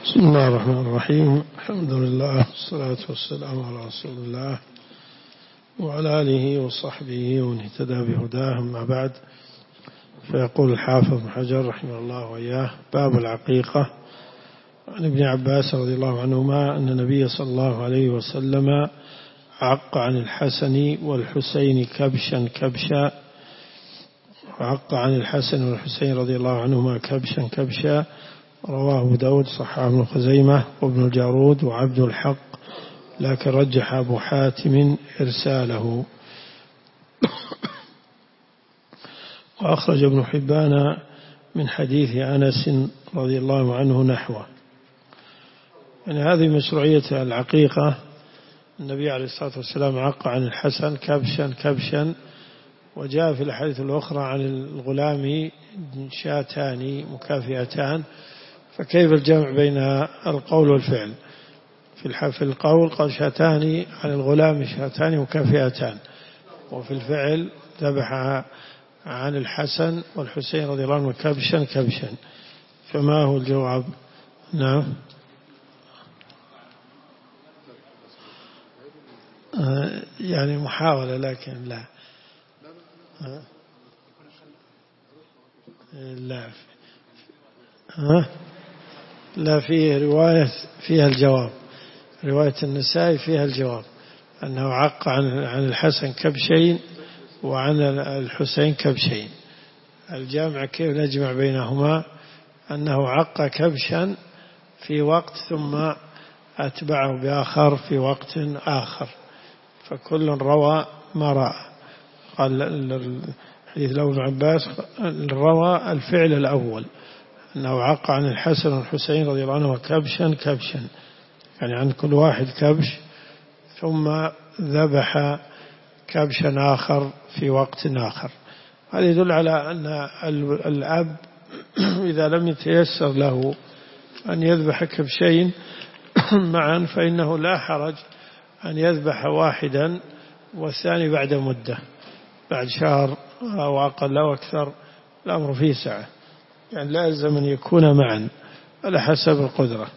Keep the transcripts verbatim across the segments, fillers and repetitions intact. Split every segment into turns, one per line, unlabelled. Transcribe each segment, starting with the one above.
بسم الله الرحمن الرحيم. الحمد لله والصلاة والسلام على رسول الله وعلى آله وصحبه ومن اهتدى بهداه، أما بعد. فيقول الحافظ ابن حجر رحمه الله وإياه: باب العقيقة. عن ابن عباس رضي الله عنهما أن النبي صلى الله عليه وسلم عق عن الحسن والحسين كبشا كبشا عق عن الحسن والحسين رضي الله عنهما كبشا كبشا. رواه أبو داود، صححه ابن خزيمة وابن الجارود وعبد الحق، لكن رجح أبو حاتم إرساله. وأخرج ابن حبان من حديث أنس رضي الله عنه نحوه. يعني هذه مشروعية العقيقة. النبي عليه الصلاة والسلام عق عن الحسن كبشا كبشا، وجاء في الحديث الأخرى عن الغلام شاتان مكافئتان. فكيف الجمع بين القول والفعل؟ في القول قال شاتان عن الغلام شاتان مكافئتان، وفي الفعل ذبح عن الحسن والحسين رضي الله عنه كبشا كبشا. فما هو الجواب؟ نعم، يعني محاولة لكن لا لا ها لا فيه رواية فيها الجواب. رواية النسائي فيها الجواب أنه عق عن عن الحسن كبشين وعن الحسين كبشين. الجامع كيف نجمع بينهما؟ أنه عق كبشا في وقت ثم أتبعه بآخر في وقت آخر، فكل روى ما رأى. قال الحديث له ابن عباس روى الفعل الأول أنه عق عن الحسن والحسين رضي الله عنه كبشا كبشا، يعني عن كل واحد كبش، ثم ذبح كبشا آخر في وقت آخر. هذا يدل على أن الأب إذا لم يتيسر له أن يذبح كبشين معا فإنه لا حرج أن يذبح واحدا والثاني بعد مدة، بعد شهر أو أقل أو أكثر. الأمر فيه سعة، يعني لازم أن يكون معا على حسب القدرة.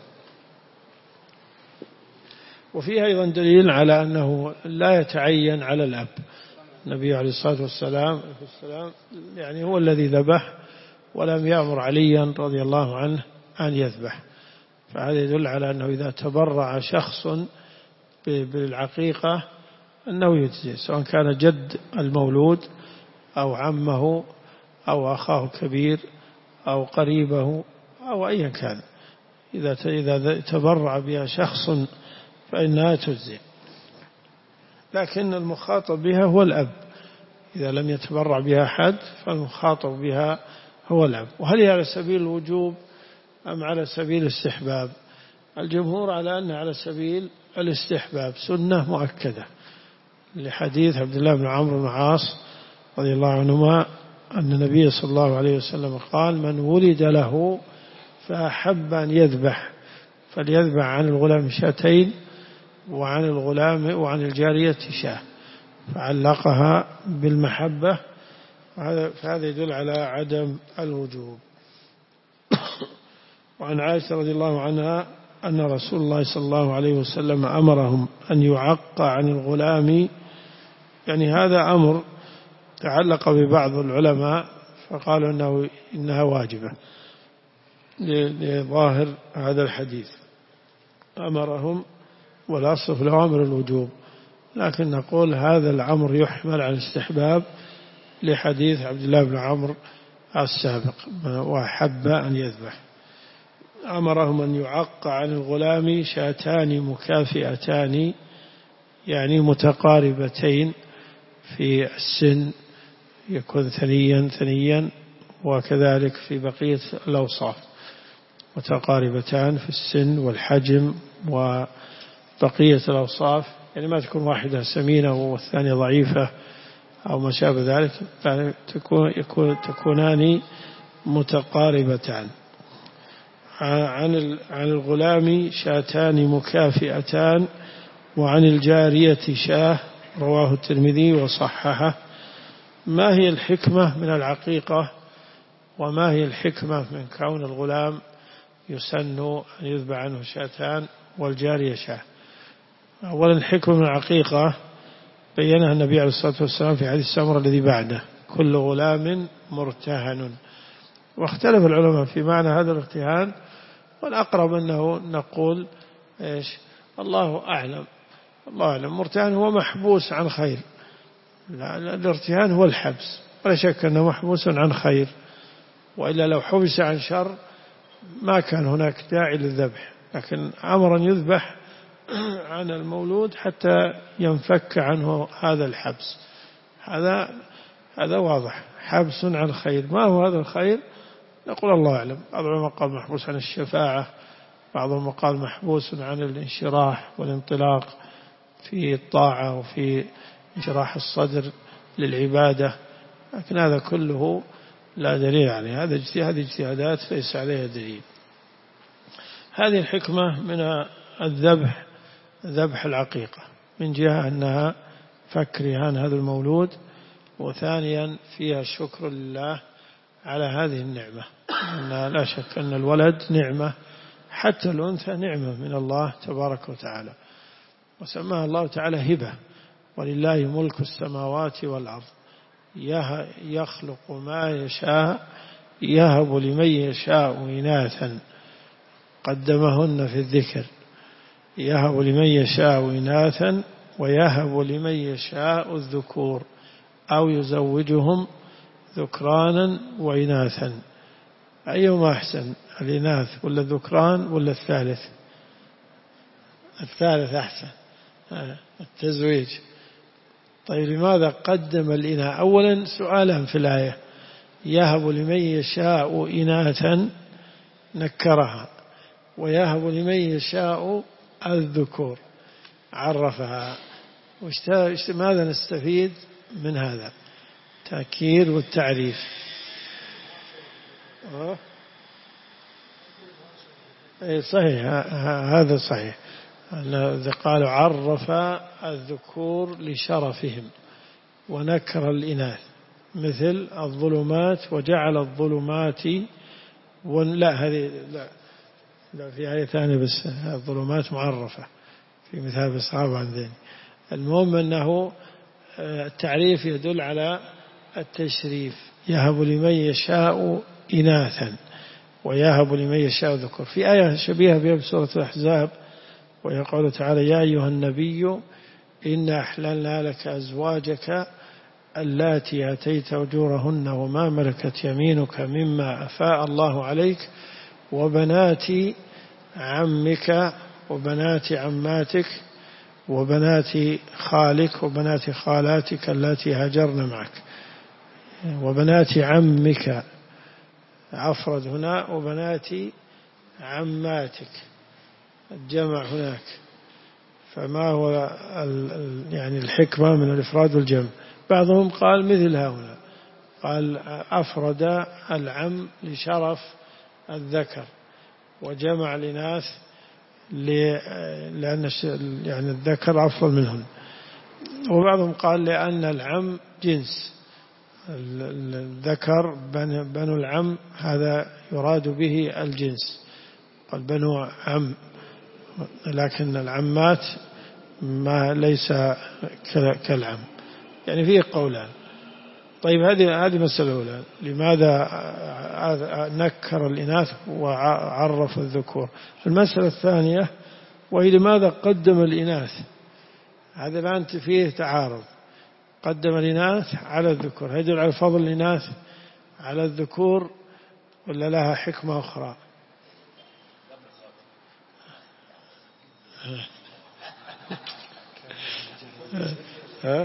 وفيه أيضا دليل على أنه لا يتعين على الأب. النبي عليه الصلاة والسلام يعني هو الذي ذبح، ولم يأمر عليا رضي الله عنه أن يذبح. فهذا يدل على أنه إذا تبرع شخص بالعقيقة أنه يجزي، سواء كان جد المولود أو عمه أو أخاه كبير أو قريبه أو أيا كان. إذا إذا تبرع بها شخص فإنها تجزي، لكن المخاطب بها هو الأب. إذا لم يتبرع بها أحد فالمخاطب بها هو الأب. وهل هي على سبيل الوجوب أم على سبيل الاستحباب؟ الجمهور على أنها على سبيل الاستحباب، سنة مؤكدة، لحديث عبد الله بن عمرو بن العاص رضي الله عنهما أن النبي صلى الله عليه وسلم قال: من ولد له فأحب أن يذبح فليذبح عن الغلام شاتين وعن الغلام وعن الجارية شاة، فعلقها بالمحبة. فهذا يدل على عدم الوجوب. وعن عائشة رضي الله عنها أن رسول الله صلى الله عليه وسلم أمرهم أن يعق عن الغلام، يعني هذا أمر تعلق ببعض العلماء فقالوا أنه إنها واجبة لظاهر هذا الحديث، أمرهم، والأصل في الأوامر الوجوب، لكن نقول هذا الأمر يحمل على الاستحباب لحديث عبد الله بن عمرو السابق: وأحب أن يذبح. أمرهم أن يعق عن الغلام شاتان مكافئتان، يعني متقاربتين في السن، يكون ثنيا ثنيا، وكذلك في بقية الأوصاف متقاربتان في السن والحجم وبقية الأوصاف، يعني ما تكون واحدة سمينة والثانية ضعيفة أو ما شابه ذلك، يعني تكون يكون تكونان متقاربتان. عن عن الغلام شاتان مكافئتان وعن الجارية شاه. رواه الترمذي وصححه. ما هي الحكمة من العقيقة؟ وما هي الحكمة من كون الغلام يسن أن يذبح عنه شاتان والجارية شاة. أولا حكم العقيقة بينها النبي عليه الصلاة والسلام في حديث سمرة الذي بعده: كل غلام مرتهن. واختلف العلماء في معنى هذا الارتهان، والأقرب أنه نقول إيش؟ الله أعلم، الله أعلم. مرتهن هو محبوس عن خير، الارتهان هو الحبس، ولا شك أنه محبوس عن خير، وإلا لو حبس عن شر ما كان هناك داعي للذبح. لكن أمر أن يذبح عن المولود حتى ينفك عنه هذا الحبس، هذا هذا واضح، حبس عن خير. ما هو هذا الخير؟ نقول الله أعلم. بعض العلماء قال محبوس عن الشفاعة، بعضهم قال محبوس عن الانشراح والانطلاق في الطاعة وفي انشراح الصدر للعبادة، لكن هذا كله لا دليل عليه، هذا اجتهاد اجتهادات ليس عليها دليل. هذه الحكمة من الذبح، ذبح العقيقة، من جهة أنها فك رهان هذا المولود، وثانيا فيها الشكر لله على هذه النعمة، أنها لا شك أن الولد نعمة، حتى الأنثى نعمة من الله تبارك وتعالى، وسماها الله تعالى هبة: ولله ملك السماوات والأرض يخلق ما يشاء يهب لمن يشاء إناثا، قدمهن في الذكر، يهب لمن يشاء إناثا ويهب لمن يشاء الذكور أو يزوجهم ذكرانا وإناثا. أيهما أحسن، الإناث ولا الذكران ولا الثالث؟ الثالث أحسن، التزويج. طيب لماذا قدم الإناث؟ أولا سؤالا في الآية: يهب لمن يشاء إناثا نكرها، ويهب لمن يشاء الذكور عرفها. ماذا نستفيد من هذا؟ تأكيد والتعريف. أه؟ صحيح، هذا صحيح. قالوا عرف الذكور لشرفهم ونكر الإناث، مثل الظلمات وجعل الظلمات ون... لا هذه لا, لا في آية ثانية، بس الظلمات معرفة في مثال أصحاب عن ذلك. المهم أنه التعريف يدل على التشريف: يهب لمن يشاء إناثا ويهب لمن يشاء ذكور. في آية شبيهة بها بسورة الأحزاب، ويقول تعالى: يا أيها النبي إنا أحللنا لك أزواجك اللاتي آتيت أجورهن وما ملكت يمينك مما أفاء الله عليك وبنات عمك وبنات عماتك وبنات خالك وبنات خالاتك اللاتي هاجرن معك وبنات عمك، أفرد هنا، وبنات عماتك الجمع هناك. فما هو يعني الحكمة من الإفراد والجمع؟ بعضهم قال مثل هؤلاء، قال أفرد العم لشرف الذكر وجمع الإناث لأن يعني الذكر أفضل منهم. وبعضهم قال لأن العم جنس، الذكر بنو العم هذا يراد به الجنس، قال بنو عم، لكن العمات ما ليس كالعم، يعني فيه قولان. طيب هذه هذه مسألة أولى: لماذا نكر الإناث وعرف الذكور؟ المسألة الثانية وهي: لماذا قدم الإناث؟ هذا الآن فيه تعارض، قدم الإناث على الذكور، يدل على فضل الإناث على الذكور ولا لها حكمة أخرى؟ ها؟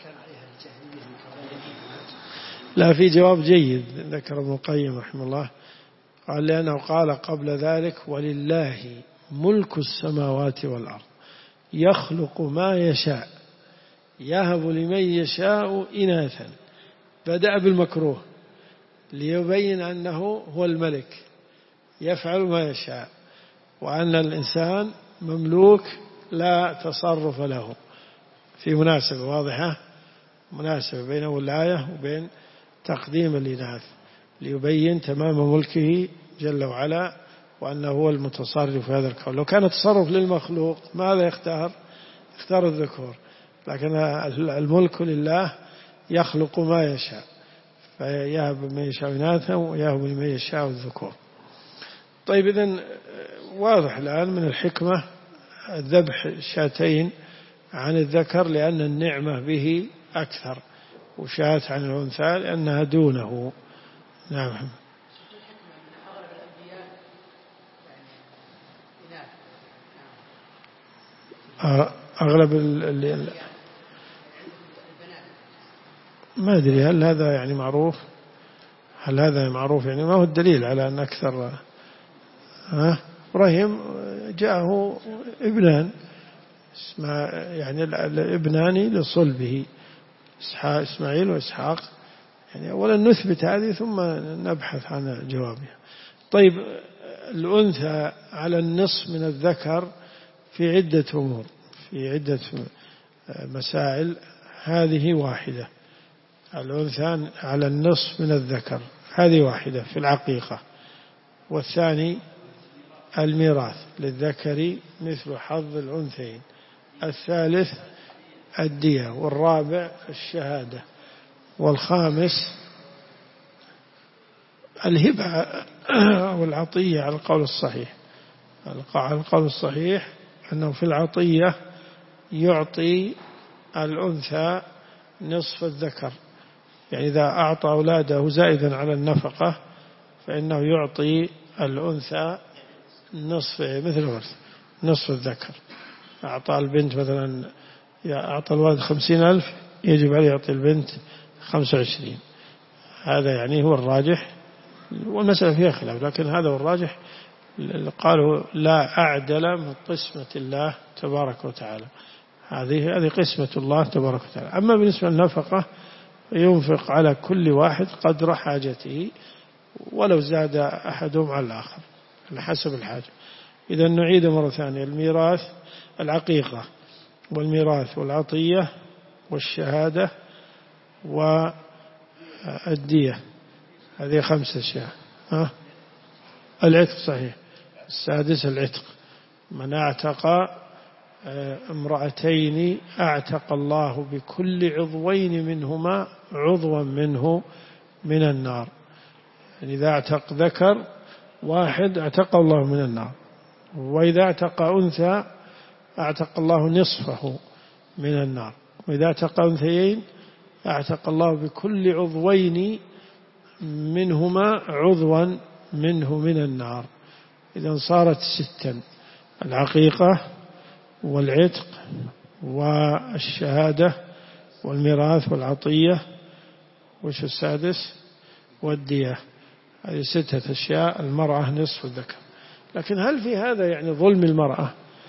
لا، في جواب جيد ذكر ابن القيم رحمه الله، قال: لأنه قال قبل ذلك: ولله ملك السماوات والأرض يخلق ما يشاء يهب لمن يشاء إناثا. بدأ بالمكروه ليبين أنه هو الملك يفعل ما يشاء، وأن الإنسان مملوك لا تصرف له. في مناسبة واضحة، مناسبة بين الآية وبين تقديم الإناث، ليبين تمام ملكه جل وعلا وأنه هو المتصرف في هذا الكون. لو كان تصرف للمخلوق ماذا يختار؟ يختار الذكور، لكن الملك لله يخلق ما يشاء، فيهب من يشاء إناثا ويهب من يشاء الذكور. طيب إذن واضح الآن من الحكمة ذبح شاتين عن الذكر لأن النعمة به أكثر، وشاة عن الأنثى لأنها دونه. نعم. أغلب ال ما أدري هل هذا يعني معروف، هل هذا معروف يعني ما هو الدليل على أن أكثر. ها إبراهيم جاءه ابنان يعني الابنان لصلبه إسماعيل وإسحاق، يعني أولا نثبت هذه ثم نبحث عن جوابها. طيب الأنثى على النصف من الذكر في عدة أمور، في عدة مسائل، هذه واحدة. الأنثى على النصف من الذكر هذه واحدة في العقيقة، والثاني الميراث للذكر مثل حظ الأنثيين، الثالث الدية، والرابع الشهادة، والخامس الهبة والعطية على القول الصحيح. على القول الصحيح أنه في العطية يعطي الأنثى نصف الذكر، يعني إذا أعطى أولاده زائدا على النفقة فإنه يعطي الأنثى نصف مثل ورث نصف الذكر. أعطى البنت مثلا أعطى الولد خمسين ألف يجب عليه يعطي البنت خمسة وعشرين. هذا يعني هو الراجح، والمسألة فيها خلاف، لكن هذا هو الراجح. قالوا لا أعدل من قسمة الله تبارك وتعالى، هذه هذه قسمة الله تبارك وتعالى. أما بالنسبة للنفقة ينفق على كل واحد قدر حاجته ولو زاد أحدهم على الآخر على حسب الحاجة. إذا نعيد مرة ثانية: الميراث، العقيقة والميراث والعطية والشهادة والدية، هذه خمسة أشياء. ها؟ العتق صحيح. السادس العتق، من اعتق امرأتين اعتق الله بكل عضوين منهما عضوا منه من النار. يعني إذا اعتق ذكر واحد اعتق الله من النار، وإذا اعتق أنثى اعتق الله نصفه من النار، وإذا اعتق أنثيين اعتق الله بكل عضوين منهما عضوا منه من النار. إذا صارت ستا: العقيقة والعتق والشهادة والميراث والعطية، وش السادس؟ والدية. هذه ستة أشياء. المرأة نصف الذكر. لكن هل في هذا يعني ظلم المرأة،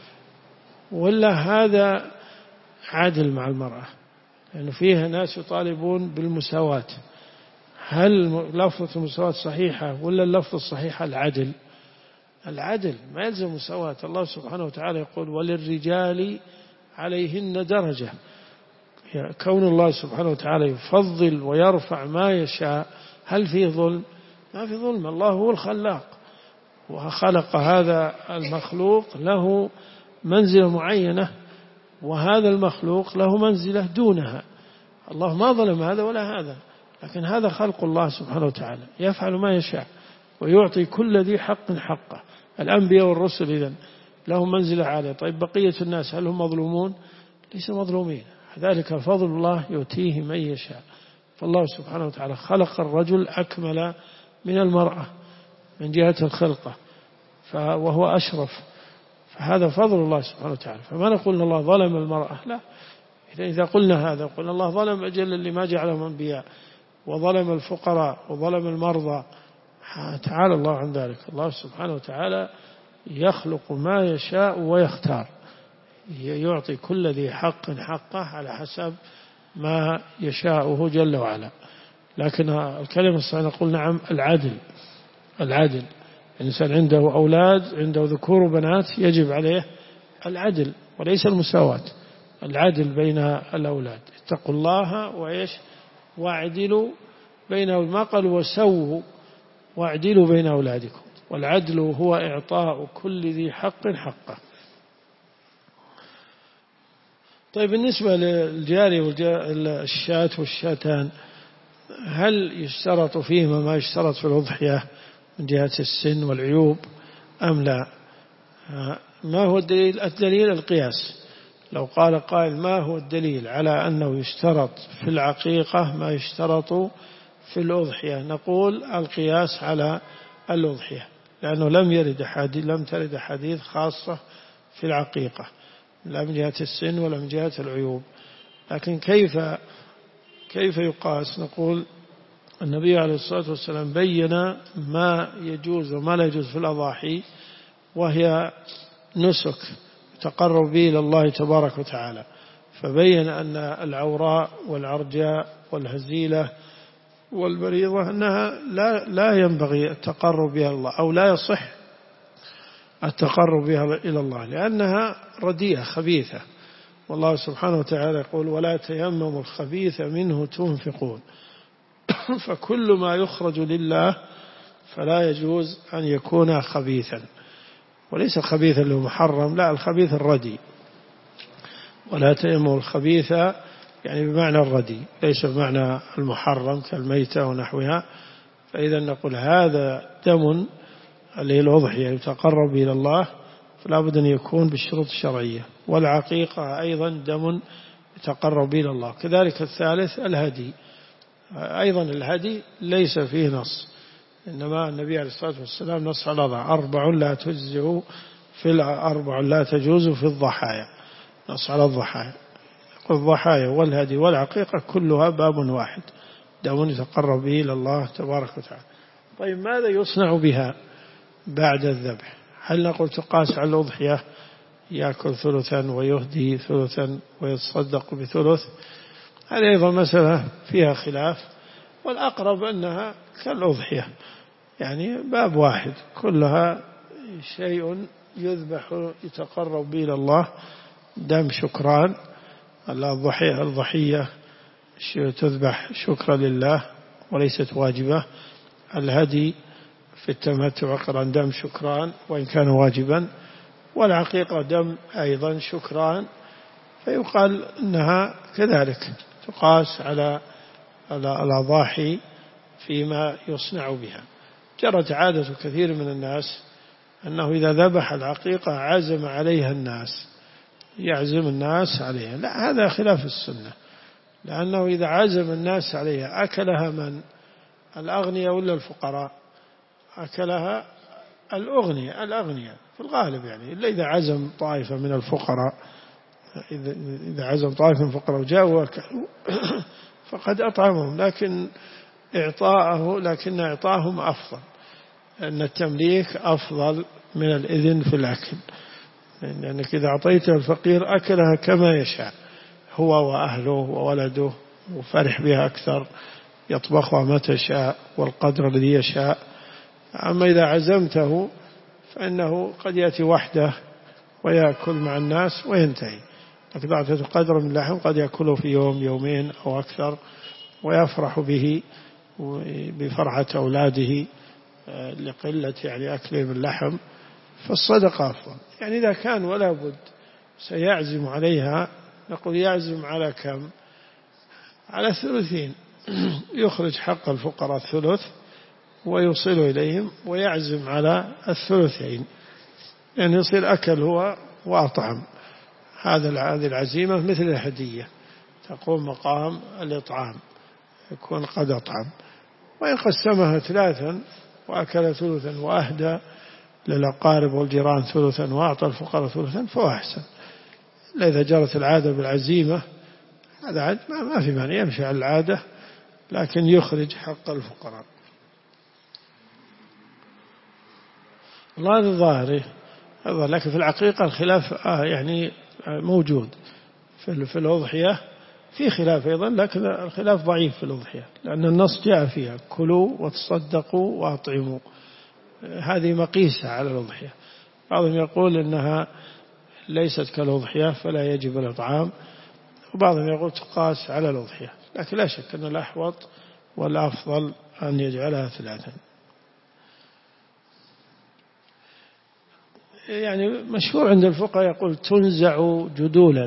ولا هذا عادل مع المرأة؟ لأنه يعني فيها ناس يطالبون بالمساواة. هل لفظة المساواة صحيحة، ولا اللفظ الصحيح العدل؟ العدل، ما يلزم مساواة. الله سبحانه وتعالى يقول: وللرجال عليهن درجة. كون الله سبحانه وتعالى يفضل ويرفع ما يشاء، هل فيه ظلم؟ ما في ظلم. الله هو الخلاق، وخلق هذا المخلوق له منزلة معينة، وهذا المخلوق له منزلة دونها. الله ما ظلم هذا ولا هذا، لكن هذا خلق الله سبحانه وتعالى، يفعل ما يشاء ويعطي كل ذي حق حقه. الأنبياء والرسل إذن لهم منزلة عالية. طيب بقية الناس هل هم مظلومون؟ ليس مظلومين. ذلك فضل الله يؤتيه من يشاء. فالله سبحانه وتعالى خلق الرجل أكمل من المرأة من جهة الخلقة، وهو أشرف، فهذا فضل الله سبحانه وتعالى. فما نقول أن الله ظلم المرأة، لا. إذا قلنا هذا قلنا الله ظلم أجل اللي ما جعلهم أنبياء، وظلم الفقراء وظلم المرضى. تعالى الله عن ذلك. الله سبحانه وتعالى يخلق ما يشاء ويختار، يعطي كل ذي حق حقه على حسب ما يشاءه جل وعلا. لكن الكلمة الصحيحة نقول نعم العدل. العدل، الإنسان عنده أولاد، عنده ذكور وبنات، يجب عليه العدل وليس المساواة. العدل بين الأولاد. اتقوا الله وإيش واعدلوا بينهم، ما قالوا وسووا، واعدلوا بين أولادكم. والعدل هو إعطاء كل ذي حق حقه. طيب بالنسبة للجاري والشاة والشاتان، هل يشترط فيهما ما يشترط في الأضحية من جهة السن والعيوب أم لا؟ ما هو الدليل؟ الدليل القياس. لو قال قائل ما هو الدليل على أنه يشترط في العقيقة ما يشترط في الأضحية، نقول القياس على الأضحية، لأنه لم يرد حديث لم ترد حديث خاصة في العقيقة لا من جهة السن ولا من جهة العيوب. لكن كيف كيف يقاس؟ نقول النبي عليه الصلاة والسلام بين ما يجوز وما لا يجوز في الأضاحي، وهي نسك تقرب به إلى الله تبارك وتعالى، فبين أن العوراء والعرجاء والهزيلة والبريضة أنها لا لا ينبغي التقرب بها الله، أو لا يصح التقرب بها إلى الله، لأنها رديئة خبيثة، والله سبحانه وتعالى يقول ولا تيمموا الخبيث منه تنفقون. فكل ما يخرج لله فلا يجوز أن يكون خبيثا، وليس خبيثا له محرم، لا، الخبيث الردي. ولا تيمموا الخبيث يعني بمعنى الردي، ليس بمعنى المحرم كالميتة ونحوها. فإذا نقول هذا دم اللي هي الأضحية يتقرب إلى الله، فلا بد أن يكون بالشروط الشرعية. والعقيقة أيضا دم يتقرب إلى الله. كذلك الثالث الهدي، أيضا الهدي ليس فيه نص، إنما النبي عليه الصلاة والسلام نص على أربع لا تجزئ في الأربع لا تجوز في الضحايا، نص على الضحايا. الضحايا والهدي والعقيقة كلها باب واحد، دم يتقرب به إلى الله تبارك وتعالى. طيب ماذا يصنع بها بعد الذبح؟ هل نقول تقاس على الأضحية يأكل ثلثا ويهدي ثلثا ويتصدق بثلث؟ هذه أيضا مسألة فيها خلاف، والأقرب أنها كالأضحية، يعني باب واحد، كلها شيء يذبح يتقرب به إلى الله، دم شكران. الضحية الضحية تذبح شكرا لله وليست واجبة. الهدي في التمتع قران دم شكران وإن كان واجبا. والعقيقة دم أيضا شكران، فيقال أنها كذلك تقاس على الأضاحي فيما يصنع بها. جرت عادة كثير من الناس أنه إذا ذبح العقيقة عزم عليها الناس، يعزم الناس عليها. لا، هذا خلاف السنة، لأنه إذا عزم الناس عليها أكلها من؟ الأغنياء ولا الفقراء؟ أكلها الأغنياء الأغنياء في الغالب، يعني إلا إذا عزم طائفة من الفقراء، إذا عزم طائفة من الفقراء وجاءوا فقد أطعمهم، لكن إعطاءه لكن إعطاهم أفضل، لأن التمليك أفضل من الإذن في الأكل، لأنك إذا أعطيت الفقير أكلها كما يشاء هو وأهله وولده وفرح بها أكثر، يطبخها متى شاء والقدر الذي يشاء. أما إذا عزمته فإنه قد يأتي وحده ويأكل مع الناس وينتهي، لكن أعطيته قدر من اللحم قد يأكله في يوم يومين أو أكثر ويفرح به بفرحة أولاده لقلة يعني أكلهم اللحم، فالصدقة أفضل. يعني إذا كان ولا بد سيعزم عليها، نقول يعزم على كم؟ على الثلثين، يخرج حق الفقراء الثلث ويوصل إليهم، ويعزم على الثلثين، يعني يصير أكل هو وأطعم. هذا هذه العزيمة مثل الهدية، تقوم مقام الإطعام، يكون قد أطعم. وإن قسمها ثلاثا وأكل ثلثا وأهدى للأقارب والجيران ثلثا وأعطى الفقراء ثلثا فهو أحسن. إلا إذا جرت العادة بالعزيمة هذا عاد ما في مانع، يمشي على العادة، لكن يخرج حق الفقراء. الله الظاهر، لكن في العقيقة الخلاف آه يعني موجود. في في الأضحية في خلاف أيضا، لكن الخلاف ضعيف في الأضحية، لأن النص جاء فيها كلوا وتصدقوا وأطعموا، هذه مقيسة على الأضحية. بعضهم يقول إنها ليست كالأضحية فلا يجب الإطعام، وبعضهم يقول تقاس على الأضحية، لكن لا شك أن الأحوط والأفضل أن يجعلها ثلاثا. يعني مشهور عند الفقهاء يقول تنزع جدولا،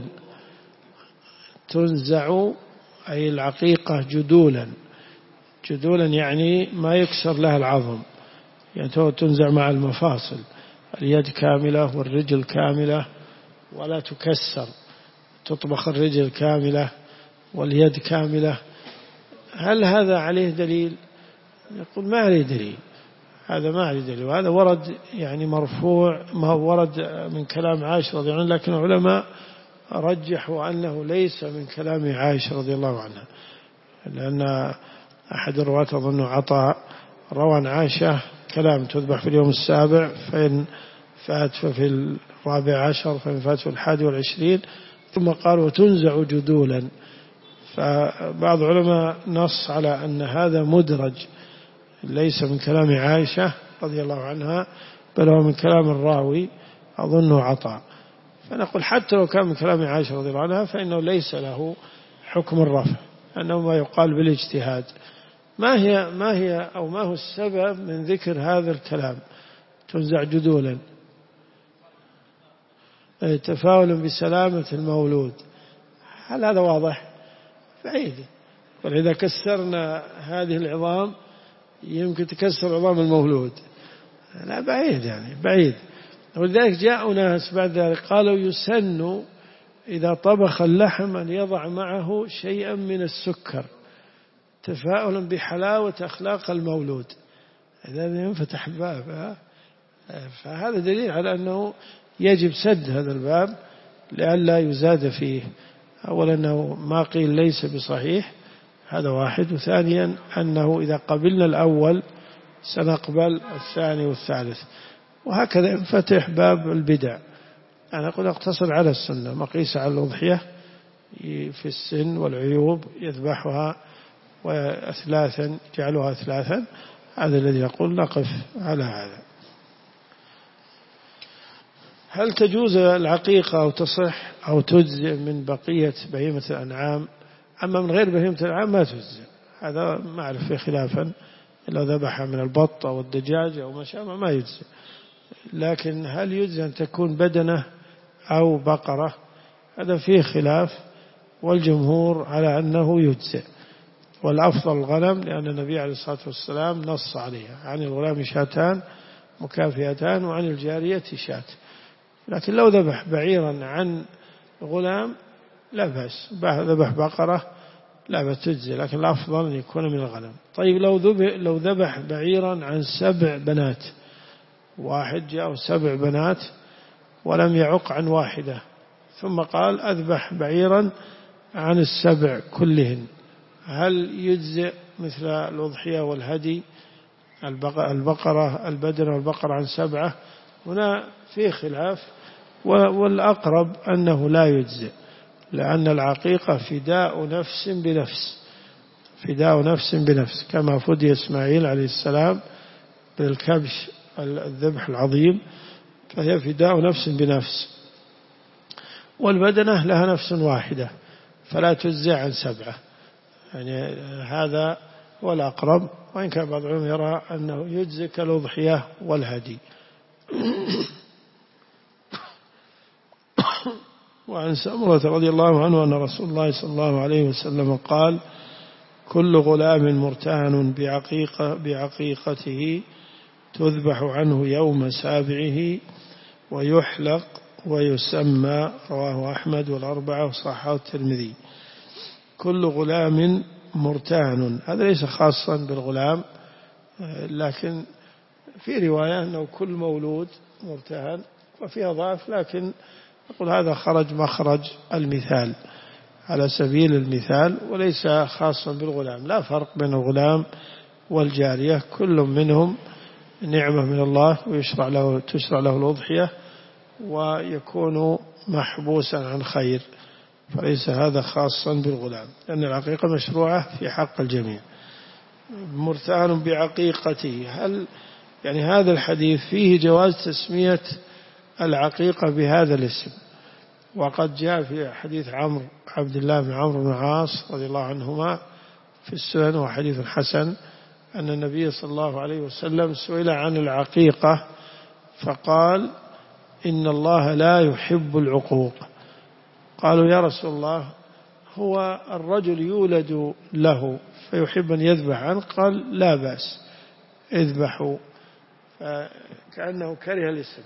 تنزع أي العقيقة جدولا، جدولا يعني ما يكسر لها العظم، يعني تنزع مع المفاصل، اليد كاملة والرجل كاملة ولا تكسر، تطبخ الرجل كاملة واليد كاملة. هل هذا عليه دليل؟ يقول ما عليه دليل، هذا ما عليه دليل، وهذا ورد يعني مرفوع، ما هو ورد من كلام عائشة رضي الله عنها، لكن العلماء رجحوا أنه ليس من كلام عائشة رضي الله عنها، لأن أحد الرواة أظن عطاء روى عن عائشة كلام تذبح في اليوم السابع، فإن فات ففي الرابع عشر، فإن فات في الحادي والعشرين، ثم قال وتنزع جدولا. فبعض العلماء نص على أن هذا مدرج ليس من كلام عائشة رضي الله عنها، بل هو من كلام الراوي أظنه عطاء. فنقول حتى لو كان من كلام عائشة رضي الله عنها فإنه ليس له حكم الرفع، أنه ما يقال بالاجتهاد. ما هي ما هي أو ما هو السبب من ذكر هذا الكلام تنزع جدولا؟ تفاؤل بسلامة المولود. هل هذا واضح؟ بعيد. ولذا كسرنا هذه العظام يمكن تكسر عظام المولود، لا بعيد، يعني بعيد. ولذلك جاء ناس بعد ذلك قالوا يسن إذا طبخ اللحم أن يضع معه شيئا من السكر تفاؤلا بحلاوة أخلاق المولود. إذا ينفتح الباب، فهذا دليل على أنه يجب سد هذا الباب لئلا يزاد فيه. أولا أنه ما قيل ليس بصحيح، هذا واحد. وثانيا أنه إذا قبلنا الأول سنقبل الثاني والثالث، وهكذا ينفتح باب البدع. أنا أقول أقتصر على السنة، مقيس على الأضحية في السن والعيوب يذبحها وأثلاثا جعلها أثلاثا، هذا الذي يقول نقف على هذا. هل تجوز العقيقة أو تصح أو تجزئ من بقية بهيمة الأنعام؟ أما من غير بهيمة الأنعام ما تجزئ، هذا ما أعرف فيه خلافا، لو ذبحها من البط أو الدجاج أو ما شابه ما يجزئ. لكن هل يجزئ أن تكون بدنة أو بقرة؟ هذا فيه خلاف، والجمهور على أنه يجزئ، والأفضل الغنم، لأن النبي عليه الصلاة والسلام نص عليها: عن الغلام شاتان مكافئتان وعن الجارية شاة. لكن لو ذبح بعيرا عن غلام لا بأس، ذبح بقرة لا بأس تجزي، لكن الأفضل أن يكون من الغنم. طيب لو ذبح لو ذبح بعيرا عن سبع بنات، واحد جاء سبع بنات ولم يعق عن واحدة، ثم قال أذبح بعيرا عن السبع كلهن، هل يجزئ مثل الأضحية والهدي؟ البقرة البدن والبقرة عن سبعة، هنا في خلاف، والأقرب أنه لا يجزئ، لأن العقيقة فداء نفس بنفس، فداء نفس بنفس، كما فدي إسماعيل عليه السلام بالكبش الذبح العظيم، فهي فداء نفس بنفس. والبدنة لها نفس واحدة فلا تجزئ عن سبعة، يعني هذا هو الأقرب، وإن كان بعض العلماء يرى أنه يجزئ كالأضحية والهدي. وعن سمرة رضي الله عنه أن رسول الله صلى الله عليه وسلم قال: كل غلام مرتهن بعقيقة بعقيقته تذبح عنه يوم سابعه ويحلق ويسمى. رواه أحمد والأربعة وصححه الترمذي. كل غلام مرتهن، هذا ليس خاصا بالغلام، لكن في رواية أنه كل مولود مرتهن، وفيها ضعف، لكن أقول هذا خرج مخرج المثال على سبيل المثال، وليس خاصا بالغلام. لا فرق بين الغلام والجارية، كل منهم نعمة من الله، ويشرع له تشرع له الأضحية ويكون محبوسا عن خير، فليس هذا خاصا بالغلام، لأن العقيقة مشروعة في حق الجميع. مرتهن بعقيقته، هل يعني هذا الحديث فيه جواز تسمية العقيقة بهذا الاسم؟ وقد جاء في حديث عمرو عبد الله بن عمرو بن العاص رضي الله عنهما في السنن وحديث حسن أن النبي صلى الله عليه وسلم سئل عن العقيقة فقال: إن الله لا يحب العقوق. قالوا يا رسول الله هو الرجل يولد له فيحب أن يذبح عنه؟ قال لا بأس اذبحوا، فكأنه كره الاسم.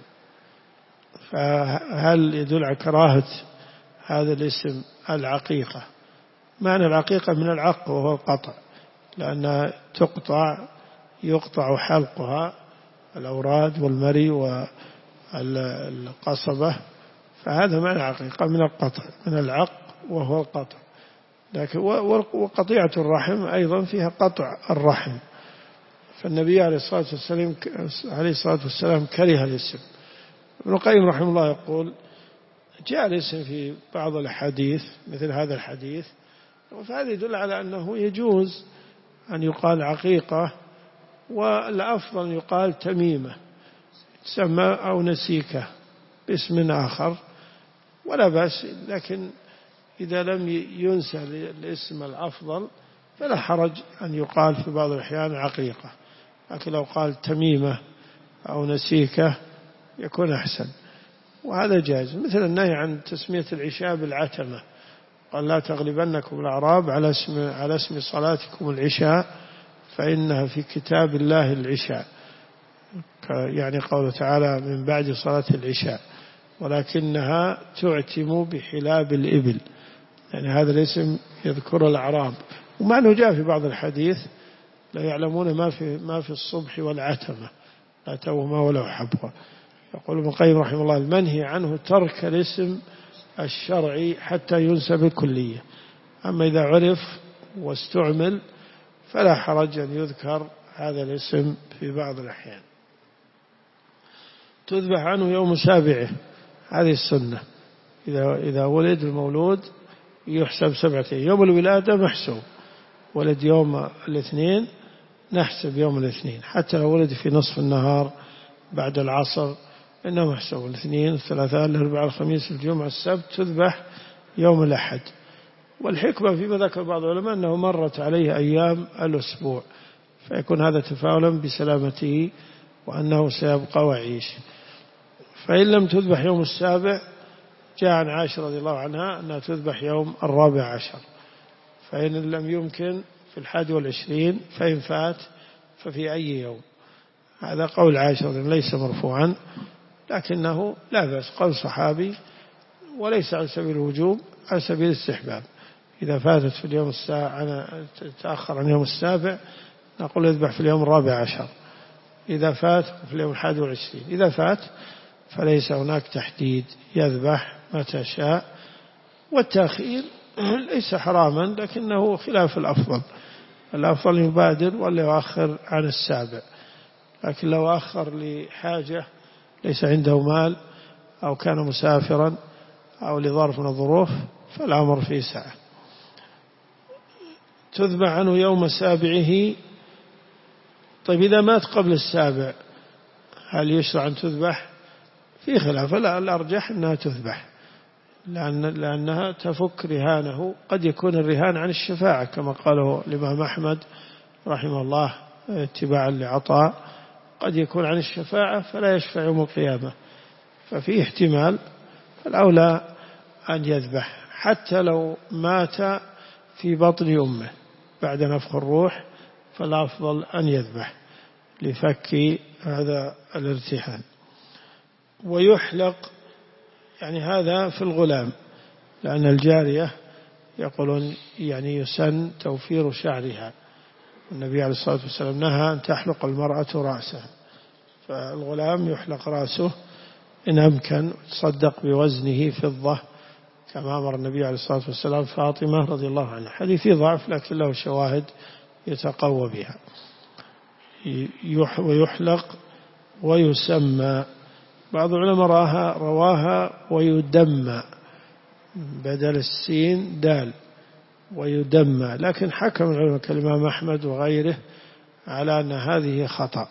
فهل يدل على كراهة هذا الاسم العقيقة؟ معنى العقيقة من العق وهو القطع، لأنها تقطع يقطع حلقها الأوراد والمري والقصبة، فهذا معنى عقيقة من القطع، من العق وهو القطع. لكن وقطيعة الرحم أيضا فيها قطع الرحم، فالنبي عليه الصلاة والسلام عليه الصلاة والسلام كره الاسم. ابن القيم رحمه الله يقول جاء الاسم في بعض الأحاديث مثل هذا الحديث، وهذا يدل على أنه يجوز أن يقال عقيقة، والأفضل يقال تميمة تسمى أو نسيكة باسم آخر ولا بأس. لكن إذا لم ينسى الاسم الأفضل فلا حرج أن يقال في بعض الأحيان عقيقة، لكن لو قال تميمة أو نسيكة يكون أحسن، وهذا جائز. مثل النهي عن تسمية العشاء بالعتمة، قال لا تغلبنكم الأعراب على اسم على اسم صلاتكم العشاء فإنها في كتاب الله العشاء، يعني قوله تعالى من بعد صلاة العشاء، ولكنها تعتم بحلاب الإبل، يعني هذا الاسم يذكر الأعراب. وما أنه جاء في بعض الحديث لا يعلمون ما في ما في الصبح والعتمة لا توهما ولو حبوا. يقول ابن القيم رحمه الله المنهي عنه ترك الاسم الشرعي حتى ينسى بالكلية، أما إذا عرف واستعمل فلا حرج أن يذكر هذا الاسم في بعض الأحيان. تذبح عنه يوم سابعه، هذه السنة. إذا إذا ولد المولود يحسب سبعة أيام، يوم الولادة محسوب، ولد يوم الاثنين نحسب يوم الاثنين، حتى لو ولد في نصف النهار بعد العصر إنه محسوب، الاثنين الثلاثاء الأربعاء الخميس الجمعة السبت تذبح يوم الأحد. والحكمة فيما ذكر بعض العلماء أنه مرت عليه أيام الأسبوع، فيكون هذا تفاؤلا بسلامته وأنه سيبقى ويعيش. فإن لم تذبح يوم السابع جاء عن عائشة رضي الله عنها أنها تذبح يوم الرابع عشر، فإن لم يمكن في الحادي والعشرين، فإن فات ففي أي يوم. هذا قول عائشة ليس مرفوعا لكنه لا بأس، قول صحابي، وليس على سبيل الوجوب، على سبيل الاستحباب. إذا فاتت في اليوم السابع تأخر عن يوم السابع نقول يذبح في اليوم الرابع عشر، إذا فات في اليوم الحادي والعشرين، إذا فات فليس هناك تحديد، يذبح متى شاء. والتأخير ليس حراما لكنه خلاف الأفضل، الأفضل يبادر ولا يؤخر عن السابع. لكن لو أخر لحاجة ليس عنده مال أو كان مسافرا أو لظرف من الظروف فالأمر فيه سعة. تذبح عنه يوم سابعه. طيب إذا مات قبل السابع هل يشرع أن تذبح؟ في خلاف، لا الأرجح أنها تذبح، لأن لأنها تفك رهانه. قد يكون الرهان عن الشفاعة كما قاله الإمام أحمد رحمه الله اتباعا لعطاء، قد يكون عن الشفاعة فلا يشفع يوم القيامة، ففي احتمال، فالأولى أن يذبح حتى لو مات في بطن أمه بعد نفخ الروح، فالأفضل أن يذبح لفك هذا الارتحال. ويحلق، يعني هذا في الغلام، لأن الجارية يقولون يعني يسن توفير شعرها، النبي عليه الصلاة والسلام نهى أن تحلق المرأة رأسها، فالغلام يحلق رأسه إن أمكن، تصدق بوزنه فضة كما أمر النبي عليه الصلاة والسلام فاطمة رضي الله عنها. حديث ضعف لكن له شواهد يتقوى بها. ويحلق ويسمى، بعض العلماء رواها, رواها ويدمى بدل السين دال ويدمى، لكن حكم العلماء كالإمام أحمد وغيره على أن هذه خطأ،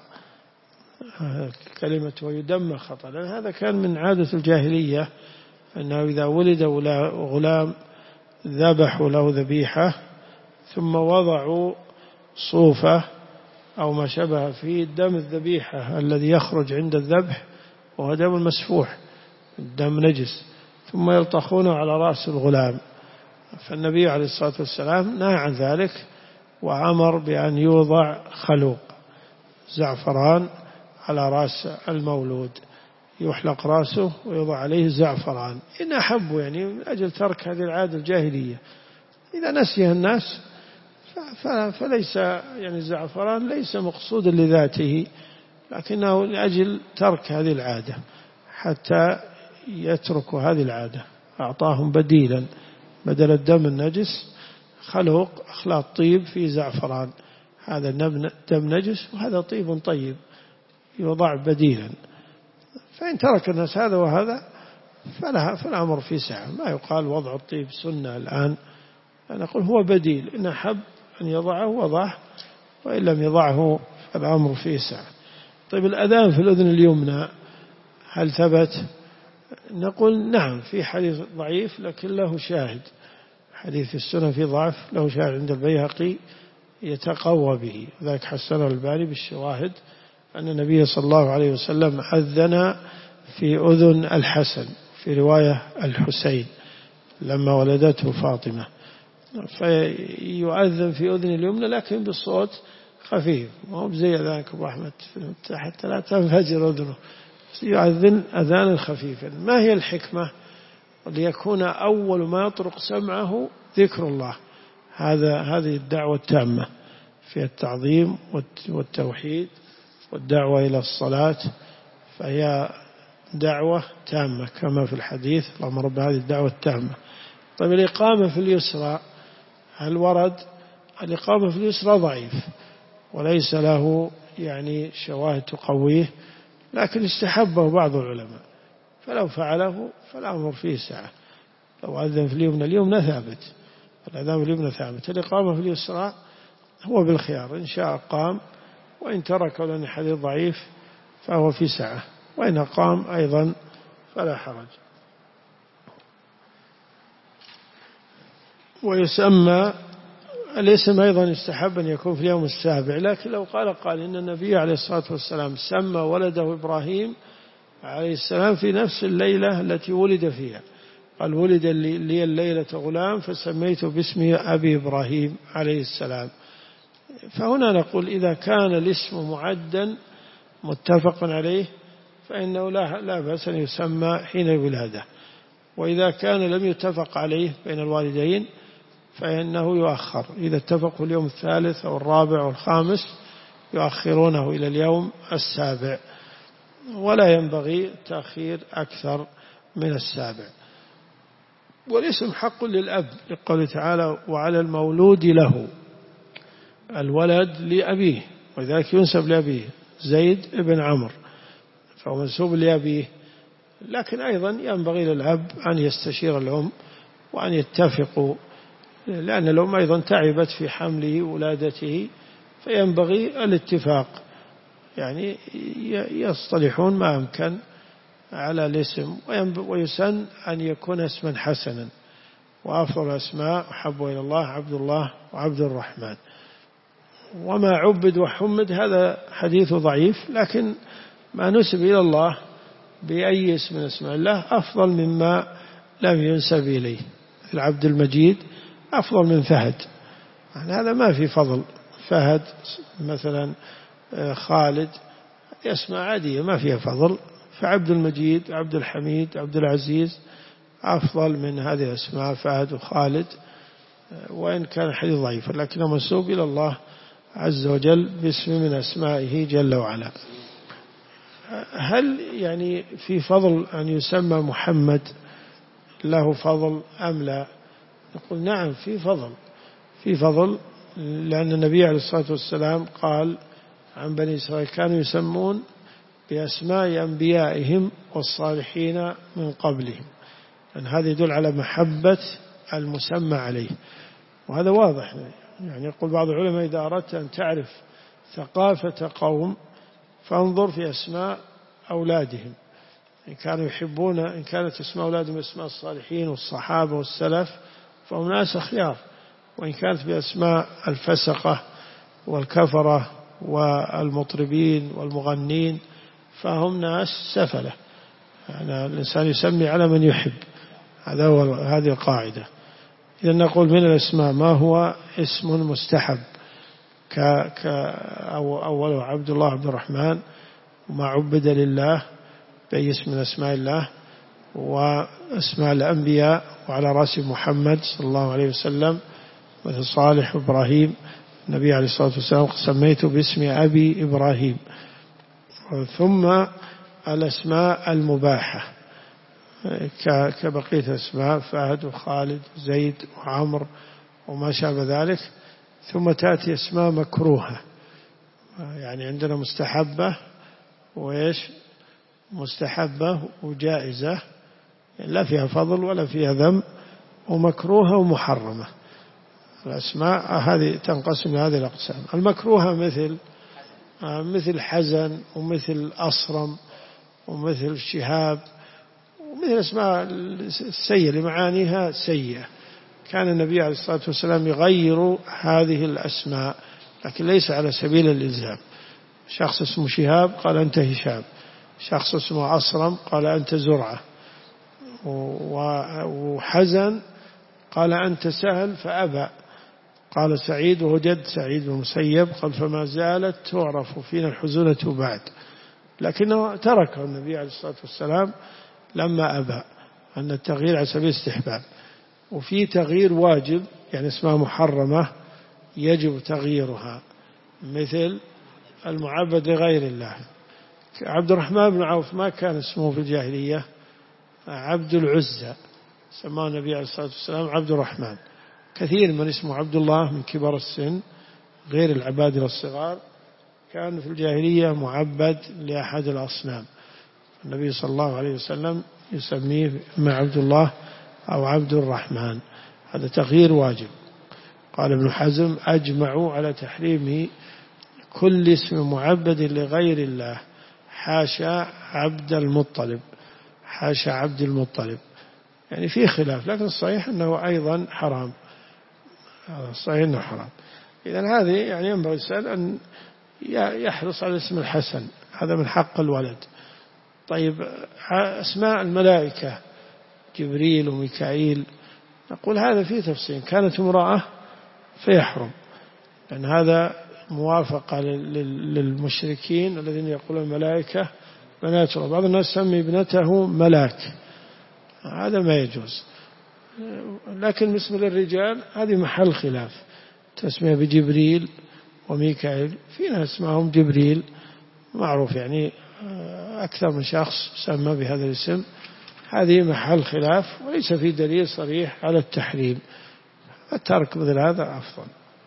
كلمة ويدمى خطأ، لأن هذا كان من عادة الجاهلية أنه إذا ولد غلام ذبحوا له ذبيحة ثم وضعوا صوفة أو ما شبه فيه دم الذبيحة الذي يخرج عند الذبح وهو دم المسفوح، الدم نجس، ثم يلطخونه على رأس الغلام. فالنبي عليه الصلاة والسلام نهى عن ذلك وأمر بأن يوضع خلوق زعفران على رأس المولود، يحلق رأسه ويوضع عليه زعفران إن أحبوا، يعني من أجل ترك هذه العادة الجاهلية. إذا نسيها الناس فليس يعني الزعفران ليس مقصودا لذاته، لكنه لأجل ترك هذه العادة حتى يتركوا هذه العادة. أعطاهم بديلا بدل الدم النجس خلوق أخلاط طيب في زعفران، هذا دم نجس وهذا طيب طيب يوضع بديلا. فإن ترك الناس هذا وهذا فلا فالأمر في سعة، ما يقال وضع الطيب سنة الآن. أنا أقول هو بديل، إن أحب أن يضعه وضعه، وإن لم يضعه فالأمر في سعة. طيب الأذان في الأذن اليمنى هل ثبت؟ نقول نعم، في حديث ضعيف لكن له شاهد، حديث السنة في ضعف له شاهد عند البيهقي يتقوى به، ذاك حسن الباني بالشواهد أن النبي صلى الله عليه وسلم أذن في أذن الحسن في رواية الحسين لما ولدته فاطمة، فيؤذن في أذن اليمنى لكن بالصوت خفيف، ما هو زي أذانك أبو أحمد حتى لا تنفجر أذنه، يؤذن أذانا خفيفا. ما هي الحكمة؟ ليكون أول ما يطرق سمعه ذكر الله. هذا هذه الدعوة التامة في التعظيم والتوحيد والدعوة إلى الصلاة، فهي دعوة تامة كما في الحديث اللهم رب هذه الدعوة التامة. طيب الإقامة في اليسرى هل ورد؟ الإقامة في اليسرى ضعيف وليس له يعني شواهد تقويه، لكن استحبه بعض العلماء، فلو فعله فالأمر فيه سعة. لو أذن في اليمنى اليمنى ثابت، الأذان في اليمنى ثابت. الإقامة في اليسرى هو بالخيار، إن شاء قام، وإن ترك لأن حديث ضعيف فهو في سعة، وإن قام أيضا فلا حرج. ويسمى الاسم أيضا يستحب أن يكون في اليوم السابع، لكن لو قال قال إن النبي عليه الصلاة والسلام سمى ولده إبراهيم عليه السلام في نفس الليلة التي ولد فيها، قال ولد لي الليلة غلام فسميته باسم أبي إبراهيم عليه السلام. فهنا نقول إذا كان الاسم معدا متفق عليه فإنه لا, لا بأس أن يسمى حين الولادة، وإذا كان لم يتفق عليه بين الوالدين فإنه يؤخر، إذا اتفقوا اليوم الثالث أو الرابع أو الخامس يؤخرونه إلى اليوم السابع، ولا ينبغي تأخير أكثر من السابع. والاسم حق للأب لقوله تعالى وعلى المولود له، الولد لأبيه وذلك ينسب لأبيه، زيد ابن عمرو فهو منسوب لأبيه، لكن أيضا ينبغي للأب أن يستشير الأم وأن يتفقوا، لأن الأم أيضا تعبت في حمله ولادته، فينبغي الاتفاق، يعني يصطلحون ما أمكن على الاسم. ويسن أن يكون اسما حسنا، وأفضل الأسماء أحب إلى الله عبد الله وعبد الرحمن. وما عبد وحمد هذا حديث ضعيف، لكن ما نسب إلى الله بأي اسم من اسماء الله أفضل مما لم ينسب إليه. العبد المجيد أفضل من فهد، يعني هذا ما في فضل. فهد مثلا خالد اسماء عادية ما فيها فضل، فعبد المجيد عبد الحميد عبد العزيز أفضل من هذه الأسماء فهد وخالد، وإن كان حديث ضعيف لكنه منسوب إلى الله عز وجل باسم من أسمائه جل وعلا. هل يعني في فضل أن يسمى محمد له فضل أم لا؟ نقول نعم في فضل، في فضل، لأن النبي عليه الصلاة والسلام قال عن بني إسرائيل كانوا يسمون بأسماء أنبيائهم والصالحين من قبلهم، أن هذا يدل على محبة المسمى عليه، وهذا واضح. يعني يقول بعض العلماء إذا أردت أن تعرف ثقافة قوم فانظر في أسماء أولادهم، إن كانوا يحبون، إن كانت اسماء أولادهم اسماء الصالحين والصحابة والسلف فهم ناس أخيار، وإن كانت بأسماء الفسقة والكفرة والمطربين والمغنين فهم ناس سفلة. يعني الإنسان يسمي على من يحب، هذا هو هذه القاعدة. إذا نقول من الأسماء ما هو اسم مستحب ك ك أو أول عبد الله عبد الرحمن، وما عبد لله بأي اسم من أسماء الله، وأسماء الأنبياء وعلى رأس محمد صلى الله عليه وسلم مثل صالح وإبراهيم. النبي عليه الصلاة والسلام سميت باسم أبي إبراهيم. ثم الأسماء المباحة كبقية الأسماء فهد وخالد وزيد وعمر وما شابه ذلك. ثم تأتي أسماء مكروهة، يعني عندنا مستحبة وإيش مستحبة وجائزة، يعني لا فيها فضل ولا فيها ذم، ومكروهة ومحرمة. الأسماء هذه تنقسم لهذه الأقسام. المكروهة مثل مثل حزن ومثل أصرم ومثل شهاب ومثل أسماء السيئة لمعانيها سيئة. كان النبي عليه الصلاة والسلام يغير هذه الأسماء، لكن ليس على سبيل الإلزام. شخص اسمه شهاب قال أنت هشام، شخص اسمه أصرم قال أنت زرعة، وحزن قال أنت سهل فأبى. قال سعيد وهو جد سعيد بن المسيب قال فما زالت تعرف فينا الحزونة بعد، لكنه تركه النبي عليه الصلاة والسلام لما أبى، أن التغيير على سبيل الاستحباب. وفي تغيير واجب، يعني اسمها محرمة يجب تغييرها، مثل المعبد لغير الله. عبد الرحمن بن عوف ما كان اسمه في الجاهلية عبد العزة، سماه النبي عليه الصلاة والسلام عبد الرحمن. كثير من اسمه عبد الله من كبار السن غير العبادلة الصغار كان في الجاهلية معبد لأحد الأصنام، النبي صلى الله عليه وسلم يسميه إما عبد الله أو عبد الرحمن. هذا تغيير واجب. قال ابن حزم أجمعوا على تحريم كل اسم معبد لغير الله حاشا عبد المطلب، حاشا عبد المطلب، يعني في خلاف، لكن الصحيح أنه أيضا حرام، الصحيح أنه حرام. إذن هذه يعني ينبغي الإنسان أن يحرص على اسم الحسن، هذا من حق الولد. طيب أسماء الملائكة جبريل وميكائيل، نقول هذا فيه تفصيل. كانت امرأة فيحرم، لأن هذا موافقة للمشركين الذين يقولون الملائكة بنات الله. بعض الناس سمي ابنته ملاك، هذا ما يجوز. لكن بالنسبة للرجال هذه محل خلاف، تسمية بجبريل وميكائيل. في ناس اسمهم جبريل معروف، يعني أكثر من شخص سمى بهذا الاسم، هذه محل خلاف وليس في دليل صريح على التحريم. الترك مثل هذا أفضل.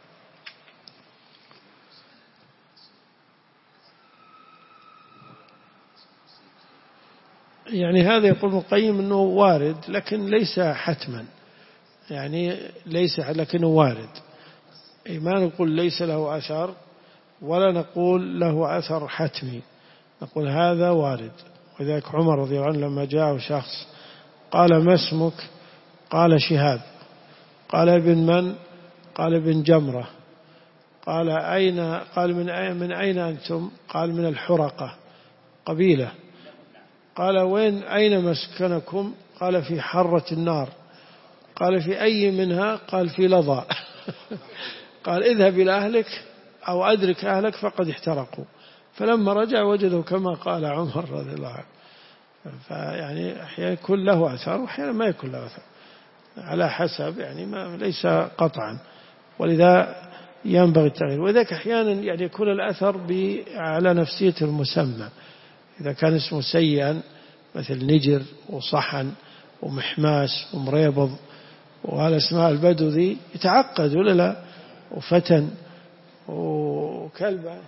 يعني هذا يقول ابن القيم أنه وارد لكن ليس حتما، يعني ليس لكنه وارد. ما نقول ليس له أثر ولا نقول له أثر حتمي، نقول هذا وارد. وذلك عمر رضي الله عنه لما جاءه شخص قال ما اسمك؟ قال شهاب. قال ابن من؟ قال ابن جمرة. قال أين؟ قال من أين, من أين أنتم؟ قال من الحرقة قبيلة. قال وين أين مسكنكم؟ قال في حرة النار. قال في أي منها؟ قال في لظى. قال اذهب إلى أهلك أو أدرك أهلك فقد احترقوا. فلما رجع وجده كما قال عمر رضي الله عنه. فيعني أحيانا يكون له أثر وأحيانا ما يكون له أثر، على حسب، يعني ما ليس قطعا، ولذا ينبغي التغيير. وذلك أحيانا يعني يكون الأثر على نفسية المسمى. إذا كان اسمه سيئا مثل نجر وصحن ومحماس ومريبض وهالاسماء البدو ذي يتعقد ولا لا، وفتن وكلبة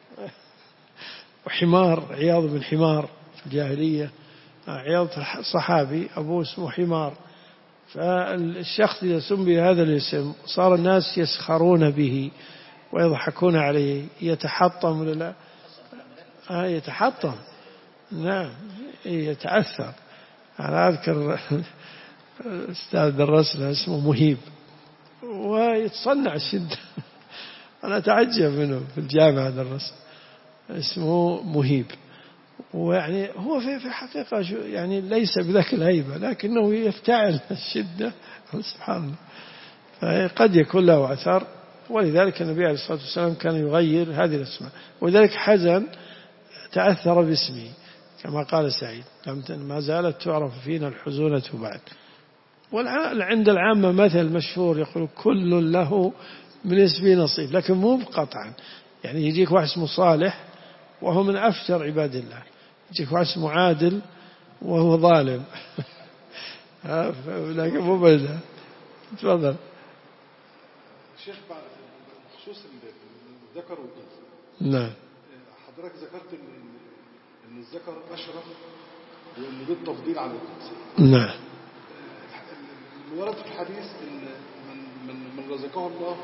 وحمار، عياض بن حمار في الجاهلية، عياض صحابي أبوه اسمه حمار. فالشخص إذا سمي هذا الاسم صار الناس يسخرون به ويضحكون عليه، يتحطم ولا لا؟ آه يتحطم، نعم يتأثر. أنا أذكر أستاذ درسنا اسمه مهيب ويتصنع الشدة، أنا أتعجب منه في الجامعة درس اسمه مهيب. ويعني هو في في الحقيقة يعني ليس بذاك الهيبة، لكنه يفتعل الشدة سبحان الله، فقد يكون له أثر. ولذلك النبي عليه الصلاة والسلام كان يغير هذه الأسماء، ولذلك حزن تأثر باسمه كما قال سعيد: ما زالت تعرف فينا الحزونة بعد. وعند العامة مثل مشهور يقول: كل له من اسمه نصيب، لكن مو قطعا. يعني يجيك واحد اسمه صالح وهو من أفجر عباد الله، يجيك واحد اسمه عادل وهو ظالم لكن مو بلده. تفضل
شيخ. بعد بخصوص الذكر والأنثى،
نعم،
حضرتك ذكرت ان ان الذكر اشرف وان ده التفضيل على الانثى.
نعم.
الورد في الحديث ان من من من رزقه الله.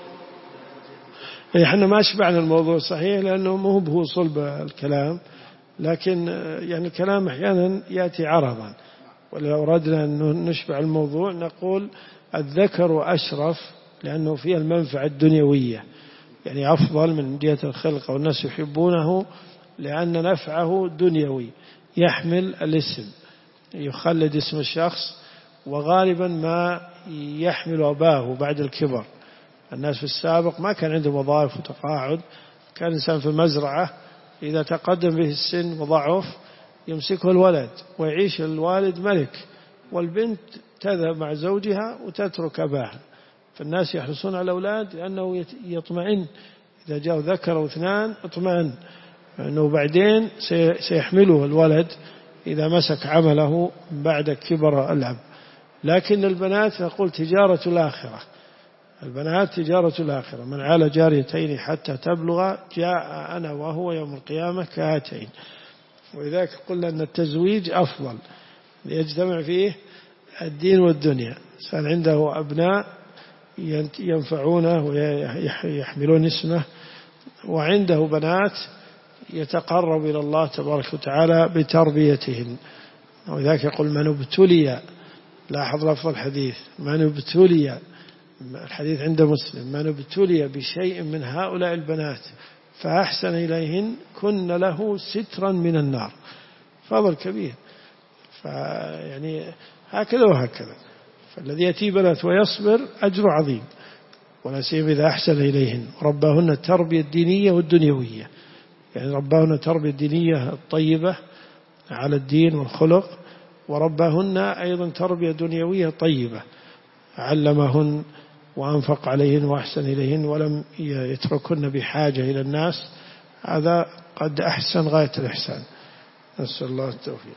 احنا ما شبعنا الموضوع صحيح، لانه مو هو صلب الكلام، لكن يعني الكلام احيانا ياتي عرضا، ولو أردنا أن نشبع الموضوع نقول الذكر أشرف لأنه فيه المنفعة الدنيوية، يعني أفضل من جهة الخلق، والناس يحبونه لأن نفعه دنيوي. يحمل الاسم، يخلد اسم الشخص، وغالبا ما يحمل أباه بعد الكبر. الناس في السابق ما كان عندهم وظائف وتقاعد، كان الإنسان في المزرعة إذا تقدم به السن وضعف يمسكه الولد ويعيش الوالد ملك، والبنت تذهب مع زوجها وتترك أباها. فالناس يحرصون على الأولاد لأنه يطمئن، إذا جاء ذكر أو اثنان اطمئن أنه بعدين سيحمله الولد إذا مسك عمله بعد كبر الأب. لكن البنات نقول تجارة الآخرة، البنات تجارة الآخرة. من عال جاريتين حتى تبلغ جاء أنا وهو يوم القيامة كهاتين. ولذلك قلنا أن التزويج أفضل ليجتمع فيه الدين والدنيا. كان عنده أبناء ينفعونه ويحملون اسمه، وعنده بنات يتقرب إلى الله تبارك وتعالى بتربيتهن. ولذلك يقول: من ابتلي، لاحظ لفظ الحديث، من ابتلي، الحديث عند مسلم، من ابتلي بشيء من هؤلاء البنات فأحسن إليهن كن له سترا من النار. فضل كبير. فيعني هكذا وهكذا. فالذي يأتي بنات ويصبر أجر عظيم، ولا سيما إذا أحسن إليهن. رباهن التربية الدينية والدنيوية، يعني رباهن التربية الدينية الطيبة على الدين والخلق، ورباهن أيضا تربية دنيوية طيبة، علمهن وأنفق عليهن وأحسن إليهن ولم يتركن بحاجة إلى الناس. هذا قد أحسن غاية الإحسان. نسأل الله التوفيق.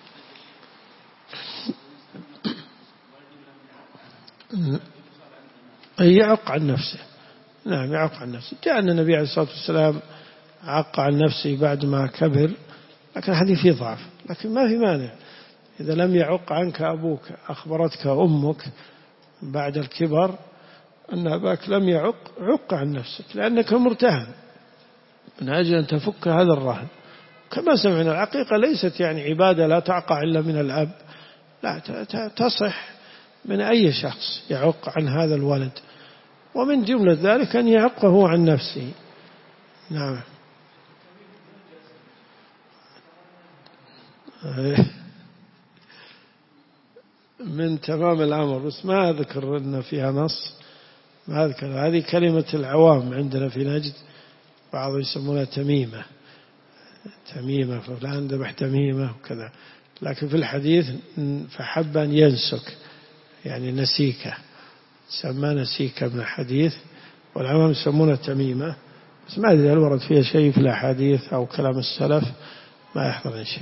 يعق عن نفسه. نعم، يعق عن نفسه. جاء أن النبي عليه الصلاة والسلام عق عن نفسه بعد ما كبر، لكن الحديث فيه ضعف، لكن ما في مانع إذا لم يعق عنك أبوك، أخبرتك أمك بعد الكبر أن أباك لم يعق، عق عن نفسك لأنك مرتهن من أجل أن تفك هذا الرهن. كما سمعنا العقيقة ليست يعني عبادة لا تعقى إلا من الأب، لا، تصح من أي شخص يعق عن هذا الولد، ومن جملة ذلك أن يعقه عن نفسه. نعم. من تمام الأمر، بس ما أذكر أن فيها نص، ما أذكر. هذه كلمة العوام عندنا في نجد، بعض يسمونها تميمة، تميمة فلان ذبح تميمة وكذا. لكن في الحديث فحب أن ينسك، يعني نسيكة، سمى نسيكة من الحديث، والعوام يسمونها تميمة. بس ما أدري هل ورد فيها شيء في الأحاديث أو كلام السلف، ما يحضرني شيء.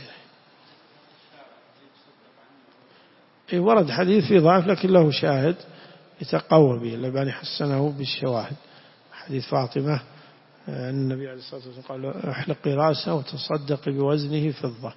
إيه، ورد حديث فيه ضعف لكن له شاهد يتقوى به، الألباني حسنه بالشواهد. حديث فاطمة أن النبي عليه الصلاة والسلام قال: احلقي رأسه وتصدقي بوزنه فضة.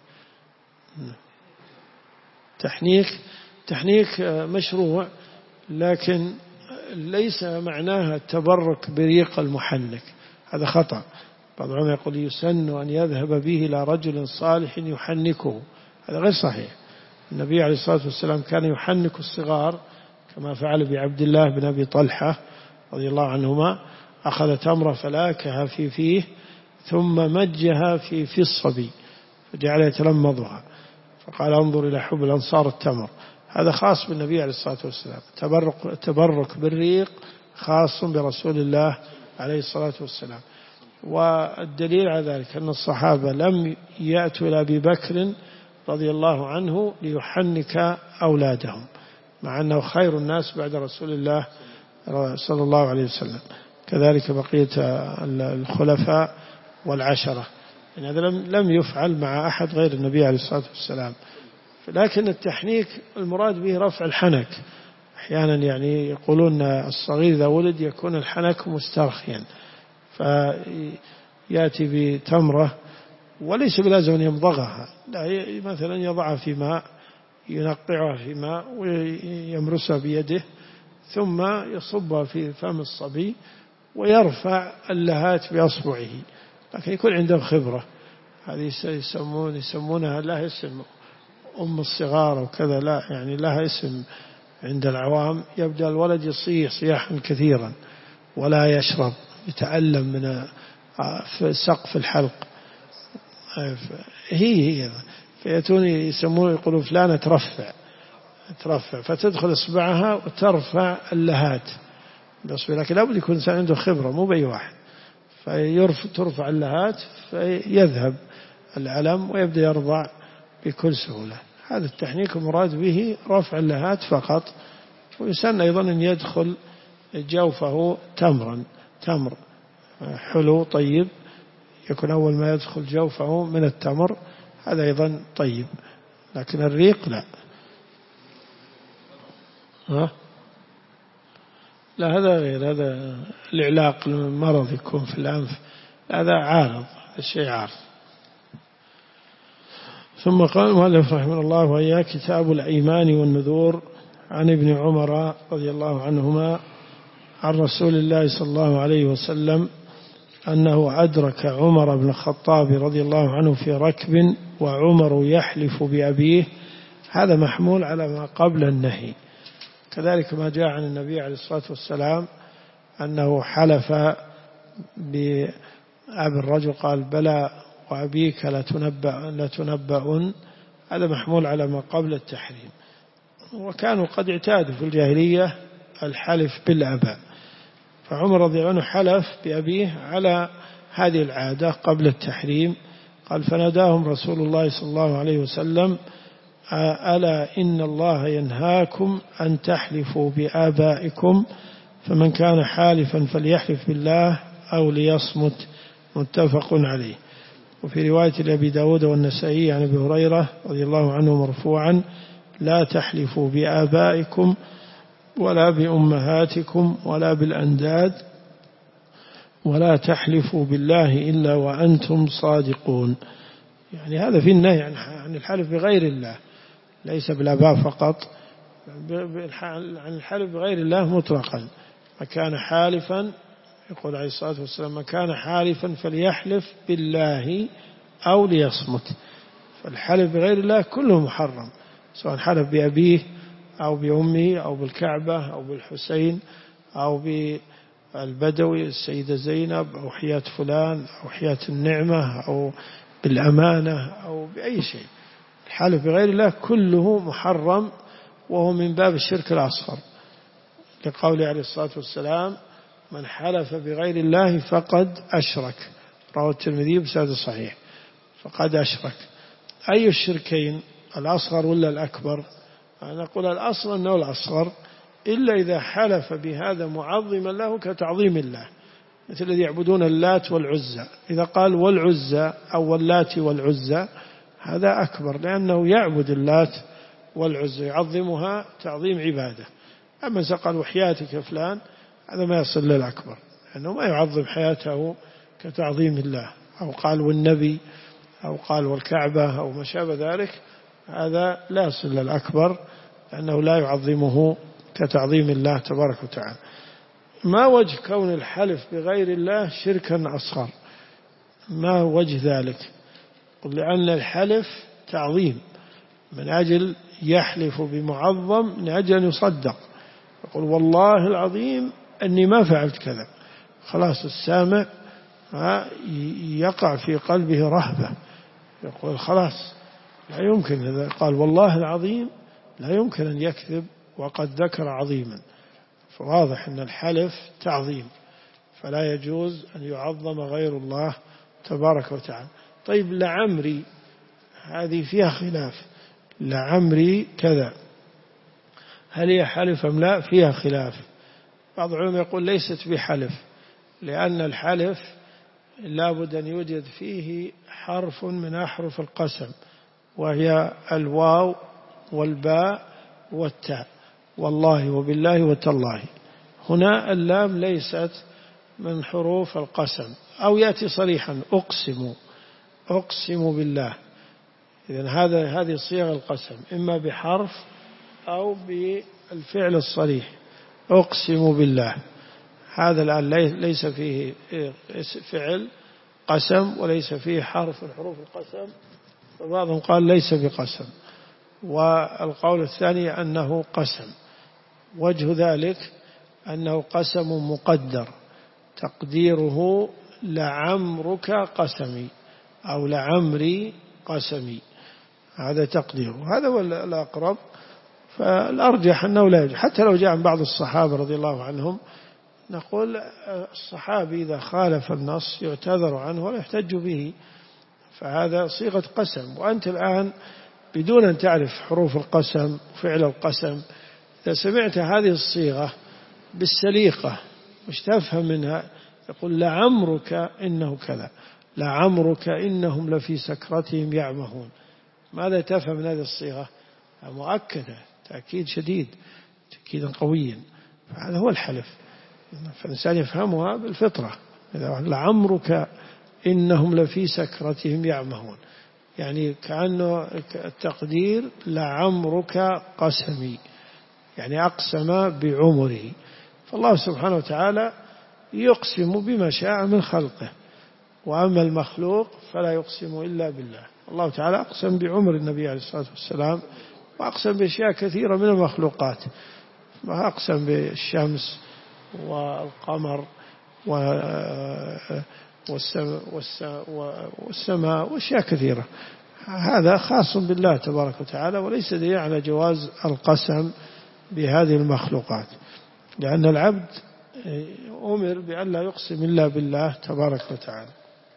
تحنيك تحنيك مشروع، لكن ليس معناها التبرك بريق المحنك، هذا خطأ. بعض العلماء يقول: يسن أن يذهب به إلى رجل صالح يحنكه، هذا غير صحيح. النبي عليه الصلاة والسلام كان يحنك الصغار كما فعل بعبد الله بن أبي طلحة رضي الله عنهما، أخذ تمرة فلاكها في فيه ثم مجها في في الصبي فجعل يتلمضها، فقال انظر إلى حب الأنصار التمر. هذا خاص بالنبي عليه الصلاة والسلام. التبرك, التبرك بالريق خاص برسول الله عليه الصلاة والسلام. والدليل على ذلك أن الصحابة لم يأتوا إلى أبي بكر رضي الله عنه ليحنك أولادهم، مع أنه خير الناس بعد رسول الله صلى الله عليه وسلم، كذلك بقية الخلفاء والعشرة، يعني هذا لم لم يفعل مع أحد غير النبي عليه الصلاة والسلام. لكن التحنيك المراد به رفع الحنك. أحيانا يعني يقولون الصغير إذا ولد يكون الحنك مسترخيا، فيأتي بتمرة وليس بلازم أن يمضغها، لا، مثلا يضعها في ماء، ينقعها في ماء ويمرسها بيده، ثم يصبها في فم الصبي ويرفع اللهات بأصبعه، لكن يكون عنده خبرة. هذه يسمون يسمونها لها اسم أم الصغار وكذا، لا يعني لها اسم عند العوام. يبدأ الولد يصيح صياحا كثيرا ولا يشرب، يتألم من سقف الحلق. هي هي فيأتون يسمون يقولون فلانة ترفع ترفع فتدخل إصبعها وترفع اللهات، لكن لابد يكون إنسان عنده خبرة، مو بأي واحد. فترفع اللهات فيذهب الألم ويبدأ يرضع بكل سهولة. هذا التحنيك المراد به رفع اللهات فقط. ويسن أيضا أن يدخل جوفه تمرا، تمر حلو طيب يكون أول ما يدخل جوفه من التمر، هذا أيضا طيب، لكن الريق لا. ها؟ لا هذا غير، هذا الإعلاق المرض يكون في الأنف، هذا عارض، الشيء عارض. ثم قال المؤلف رحمه الله وهي كتاب الأيمان والنذور عن ابن عمر رضي الله عنهما عن رسول الله صلى الله عليه وسلم أنه أدرك عمر بن الخطاب رضي الله عنه في ركب وعمر يحلف بأبيه. هذا محمول على ما قبل النهي. كذلك ما جاء عن النبي عليه الصلاة والسلام أنه حلف بأبي الرجل قال بلى وأبيك لتنبأ لتنبؤن، هذا محمول على ما قبل التحريم. وكانوا قد اعتادوا في الجاهلية الحلف بالآباء، فعمر رضي الله عنه حلف بأبيه على هذه العادة قبل التحريم. قال فناداهم رسول الله صلى الله عليه وسلم ألا إن الله ينهاكم أن تحلفوا بآبائكم، فمن كان حالفا فليحلف بالله أو ليصمت، متفق عليه. وفي رواية لأبي داود والنسائي عن أبي هريرة رضي الله عنه مرفوعا لا تحلفوا بآبائكم ولا بأمهاتكم ولا بالأنداد ولا تحلفوا بالله إلا وأنتم صادقون. يعني هذا في النهي عن الحلف بغير الله، ليس بالآباء فقط، عن الحلف بغير الله مطلقا. ما كان حالفا يقول عليه الصلاة والسلام ما كان حالفا فليحلف بالله أو ليصمت. فالحلف بغير الله كله محرم، سواء حلف بأبيه أو بأمه أو بالكعبة أو بالحسين أو بالبدوي السيدة زينب أو حياة فلان أو حياة النعمة أو بالأمانة أو بأي شيء. الحلف بغير الله كله محرم، وهو من باب الشرك الأصغر، لقوله عليه الصلاة والسلام من حلف بغير الله فقد أشرك، رواه الترمذي بسند صحيح، فقد أشرك. أي الشركين الأصغر ولا الأكبر؟ أنا أقول الأصل أنه الأصغر، إلا إذا حلف بهذا معظما له كتعظيم الله، مثل الذي يعبدون اللات والعزى، إذا قال والعزى أو اللات والعزى هذا أكبر، لأنه يعبد اللات والعزى يعظمها تعظيم عباده. أما إذا قال وحياتك فلان هذا ما يصل للأكبر، لأنه ما يعظم حياته كتعظيم الله. أو قال والنبي أو قال والكعبة أو ما شابه ذلك، هذا لا يصل للأكبر، لأنه لا يعظمه كتعظيم الله تبارك وتعالى. ما وجه كون الحلف بغير الله شركا أصغر؟ ما وجه ذلك؟ قل لأن الحلف تعظيم، من أجل يحلف بمعظم من أجل أن يصدق، يقول والله العظيم أني ما فعلت كذا، خلاص السامع يقع في قلبه رهبة يقول خلاص لا يمكن، إذا قال والله العظيم لا يمكن أن يكذب وقد ذكر عظيما، فواضح أن الحلف تعظيم، فلا يجوز أن يعظم غير الله تبارك وتعالى. طيب لعمري، هذه فيها خلاف، لعمري كذا، هل هي حلف أم لا؟ فيها خلاف. بعض العلماء يقول ليست بحلف، لأن الحلف لابد أن يوجد فيه حرف من أحرف القسم، وهي الواو والباء والتاء، والله وبالله وتالله. هنا اللام ليست من حروف القسم، أو يأتي صريحا أقسم، أقسم بالله. إذن هذا هذه صيغ القسم، إما بحرف أو بالفعل الصريح، أقسم بالله. هذا الآن ليس فيه فعل قسم وليس فيه حرف من حروف القسم، فبعضهم قال ليس بقسم، والقول الثاني أنه قسم. وجه ذلك أنه قسم مقدر، تقديره لعمرك قسمي أو لعمري قسمي، هذا تقديره، هذا هو الأقرب. فالأرجح أنه لا يجوز، حتى لو جاء عن بعض الصحابة رضي الله عنهم، نقول الصحابي إذا خالف النص يعتذر عنه ولا يحتج به، فهذا صيغة قسم. وأنت الآن بدون أن تعرف حروف القسم وفعل القسم، إذا سمعت هذه الصيغة بالسليقة مش تفهم منها، يقول لعمرك إنه كذا، لعمرك إنهم لفي سكرتهم يعمهون، ماذا تفهم من هذه الصيغة؟ مؤكدة، تأكيد شديد، تأكيدا قويا، فهذا هو الحلف. فالإنسان يفهمها بالفطرة، لعمرك إنهم لفي سكرتهم يعمهون، يعني كأنه التقدير لعمرك قسمي، يعني أقسم بعمره. فالله سبحانه وتعالى يقسم بما شاء من خلقه، وأما المخلوق فلا يقسم إلا بالله. الله تعالى أقسم بعمر النبي عليه الصلاة والسلام، وأقسم بأشياء كثيرة من المخلوقات، وأقسم بالشمس والقمر والسماء وأشياء كثيرة. هذا خاص بالله تبارك وتعالى، وليس دليل على جواز القسم بهذه المخلوقات، لأن العبد أمر بأن لا يقسم إلا بالله تبارك وتعالى.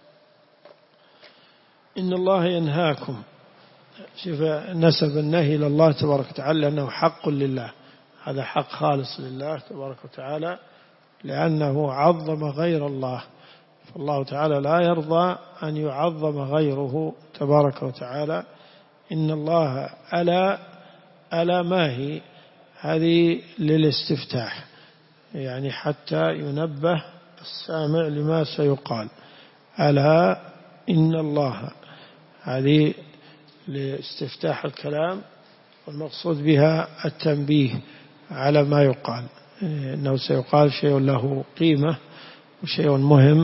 إن الله ينهاكم، شوف نسب النهي إلى الله تبارك وتعالى لأنه حق لله، هذا حق خالص لله تبارك وتعالى، لأنه عظم غير الله، فالله تعالى لا يرضى أن يعظم غيره تبارك وتعالى. إن الله ألا، ألا ما هي هذه للاستفتاح، يعني حتى ينبه السامع لما سيقال. ألا إن الله، هذه لاستفتاح الكلام، والمقصود بها التنبيه على ما يقال، إنه سيقال شيء له قيمة وشيء مهم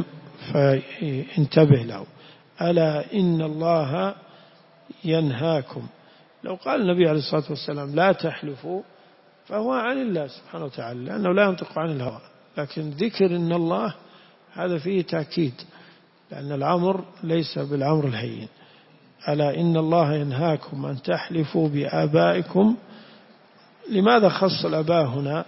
فانتبه له. ألا إن الله ينهاكم، لو قال النبي عليه الصلاة والسلام لا تحلفوا فهو عن الله سبحانه وتعالى، لأنه لا ينطق عن الهوى، لكن ذكر إن الله هذا فيه تأكيد، لأن الأمر ليس بالأمر الهين. ألا إن الله ينهاكم أن تحلفوا بآبائكم. لماذا خص الآباء هنا؟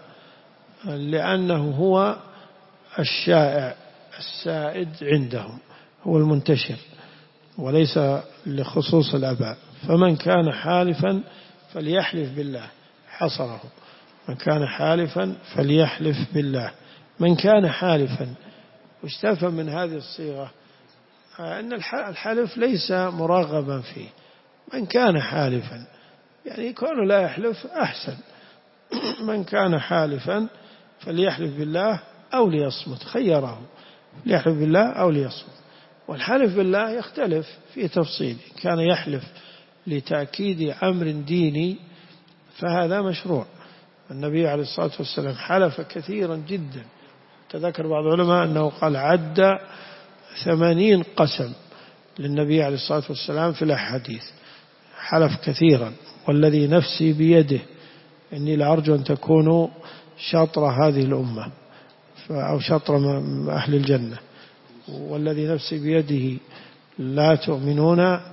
لأنه هو الشائع السائد عندهم، هو المنتشر، وليس لخصوص الآباء. فمن كان حالفا فليحلف بالله، حصره، من كان حالفا فليحلف بالله. من كان حالفا، واستفهم من هذه الصيغة أن الحلف ليس مرغبا فيه، من كان حالفا يعني كونه لا يحلف أحسن. من كان حالفا فليحلف بالله أو ليصمت، خيره، ليحلف بالله أو ليصمت. والحلف بالله يختلف في تفصيل، كان يحلف لتأكيد أمر ديني فهذا مشروع. النبي عليه الصلاة والسلام حلف كثيرا جدا، تذكر بعض العلماء أنه قال عد ثمانين قسم للنبي عليه الصلاة والسلام في الأحاديث، حلف كثيرا، والذي نفسي بيده إني لأرجو أن تكونوا شطر هذه الأمة أو شطر أهل الجنة، والذي نفسي بيده لا تؤمنون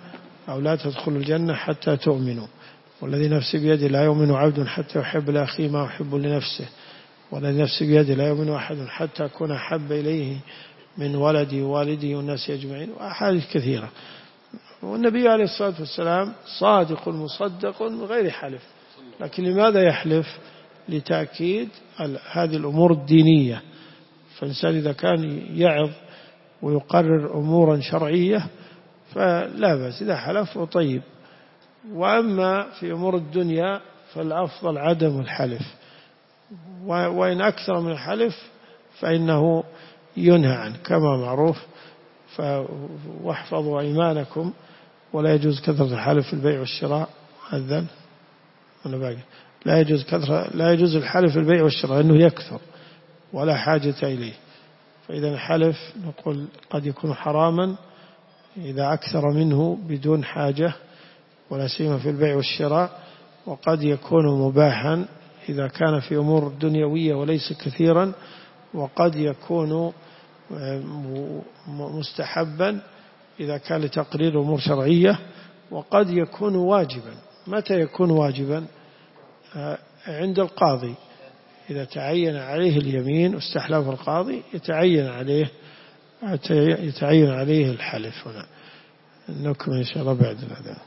أو لا تدخلوا الجنة حتى تؤمنوا، والذي نفسي بيده لا يؤمن عبد حتى يحب لأخيه ما يحب لنفسه، والذي نفسي بيده لا يؤمن أحد حتى أكون أحب إليه من ولدي ووالدي والناس أجمعين، وأحاديث كثيرة. والنبي عليه الصلاة والسلام صادق مصدق غير حلف، لكن لماذا يحلف؟ لتأكيد هذه الأمور الدينية. فالإنسان إذا كان يعظ ويقرر أمورا شرعية فلا بأس إذا حلف وطيب. وأما في أمور الدنيا فالأفضل عدم الحلف، وإن أكثر من الحلف فإنه ينهى عنه كما معروف. واحفظوا أيمانكم، ولا يجوز كثرة الحلف في البيع والشراء. أذن ولا باقي؟ لا يجوز كثرة، لا يجوز الحلف في البيع والشراء لأنه يكثر ولا حاجة إليه. فإذا الحلف نقول قد يكون حراما إذا أكثر منه بدون حاجة، ولا سيما في البيع والشراء، وقد يكون مباحا إذا كان في أمور دنيوية وليس كثيرا، وقد يكون مستحبا إذا كان لتقرير أمور شرعية، وقد يكون واجبا. متى يكون واجبا؟ عند القاضي إذا تعين عليه اليمين واستحلف القاضي يتعين عليه يتعين عليه الحلف. هنا نكمل إن شاء الله بعد هذا.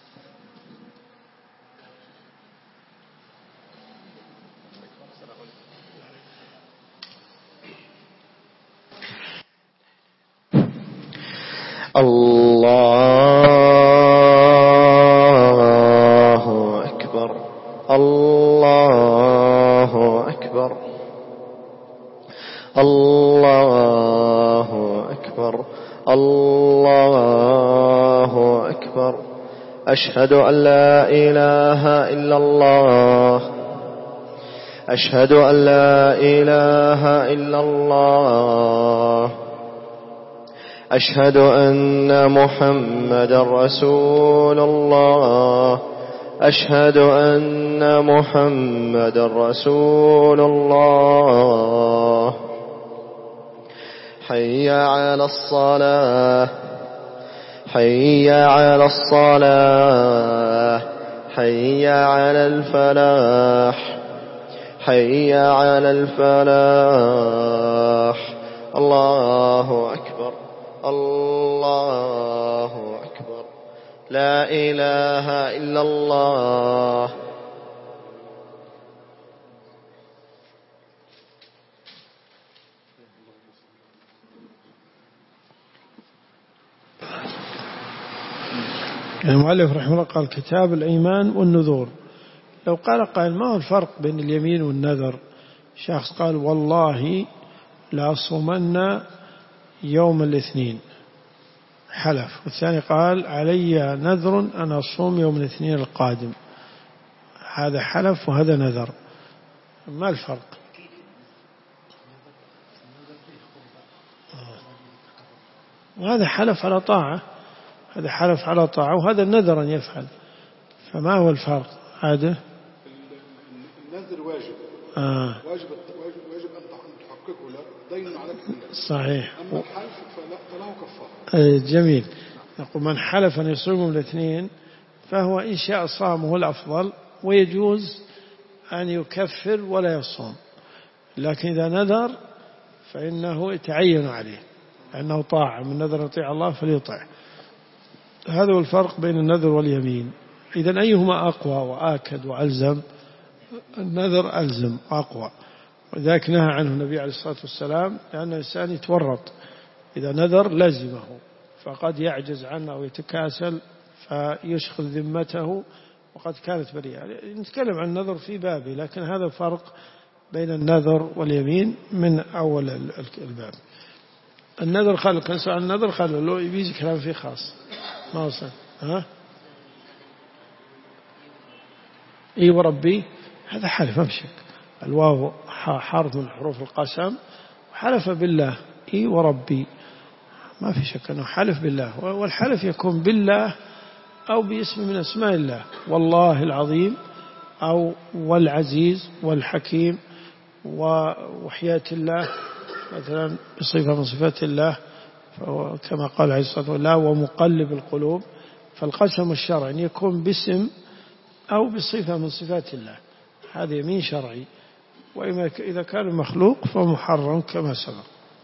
الله أكبر الله أكبر الله أكبر الله أكبر. أشهد أن لا إله إلا الله أشهد أن لا إله إلا الله أشهد أن محمدا رسول الله أشهد أن محمدا رسول الله. حي على الصلاة حي على الصلاة حي على الفلاح حي على الفلاح. الله أكبر الله أكبر. لا إله إلا الله.
المؤلف رحمه الله قال كتاب الأيمان والنذور. لو قال قائل ما هو الفرق بين اليمين والنذر؟ شخص قال والله لا أصومن يوم الاثنين حلف، والثاني قال علي نذر أن أصوم يوم الاثنين القادم، هذا حلف وهذا نذر، ما الفرق؟ وهذا حلف على طاعة، هذا حلف على طاعة، وهذا نذر أن يفعل، فما هو الفرق؟ هذا
النذر واجب
آه.
واجب واجب أن تحققه، لا دين عليك بالله.
صحيح.
أما الحلف فله كفارة.
جميل. نقول من حلف أن يصوم الاثنين فهو إن شاء صامه الأفضل، ويجوز أن يكفر ولا يصوم، لكن إذا نذر فإنه يتعين عليه لأنه طاعة، من نذر يطيع الله فليطع. هذا هو الفرق بين النذر واليمين. إذن أيهما أقوى وآكد وألزم؟ النذر ألزم وأقوى، وذلك نهى عنه النبي عليه الصلاة والسلام، لأن الإنسان يتورط إذا نذر لزمه فقد يعجز عنه أو يتكاسل فيشغل ذمته وقد كانت بريئة. نتكلم عن النذر في بابه، لكن هذا فرق بين النذر واليمين من أول الباب. النذر خلق كان سؤال النذر خلق له يبيز كلام فيه خاص ما وصل ها إي وربي، هذا حلف أمشك، الواو حرف من حروف القسم، وحلف بالله إي وربي، ما في شك أنه حلف بالله، والحلف يكون بالله أو باسم من أسماء الله، والله العظيم أو والعزيز والحكيم وحياة الله مثلا بصفة من صفات الله كما قال عليه الصلاة والسلام ومقلب القلوب، فالقسم الشرعي يكون باسم أو بصفة من صفات الله، هذا يمين شرعي. وإما إذا كان مخلوق فمحرم كما سبق.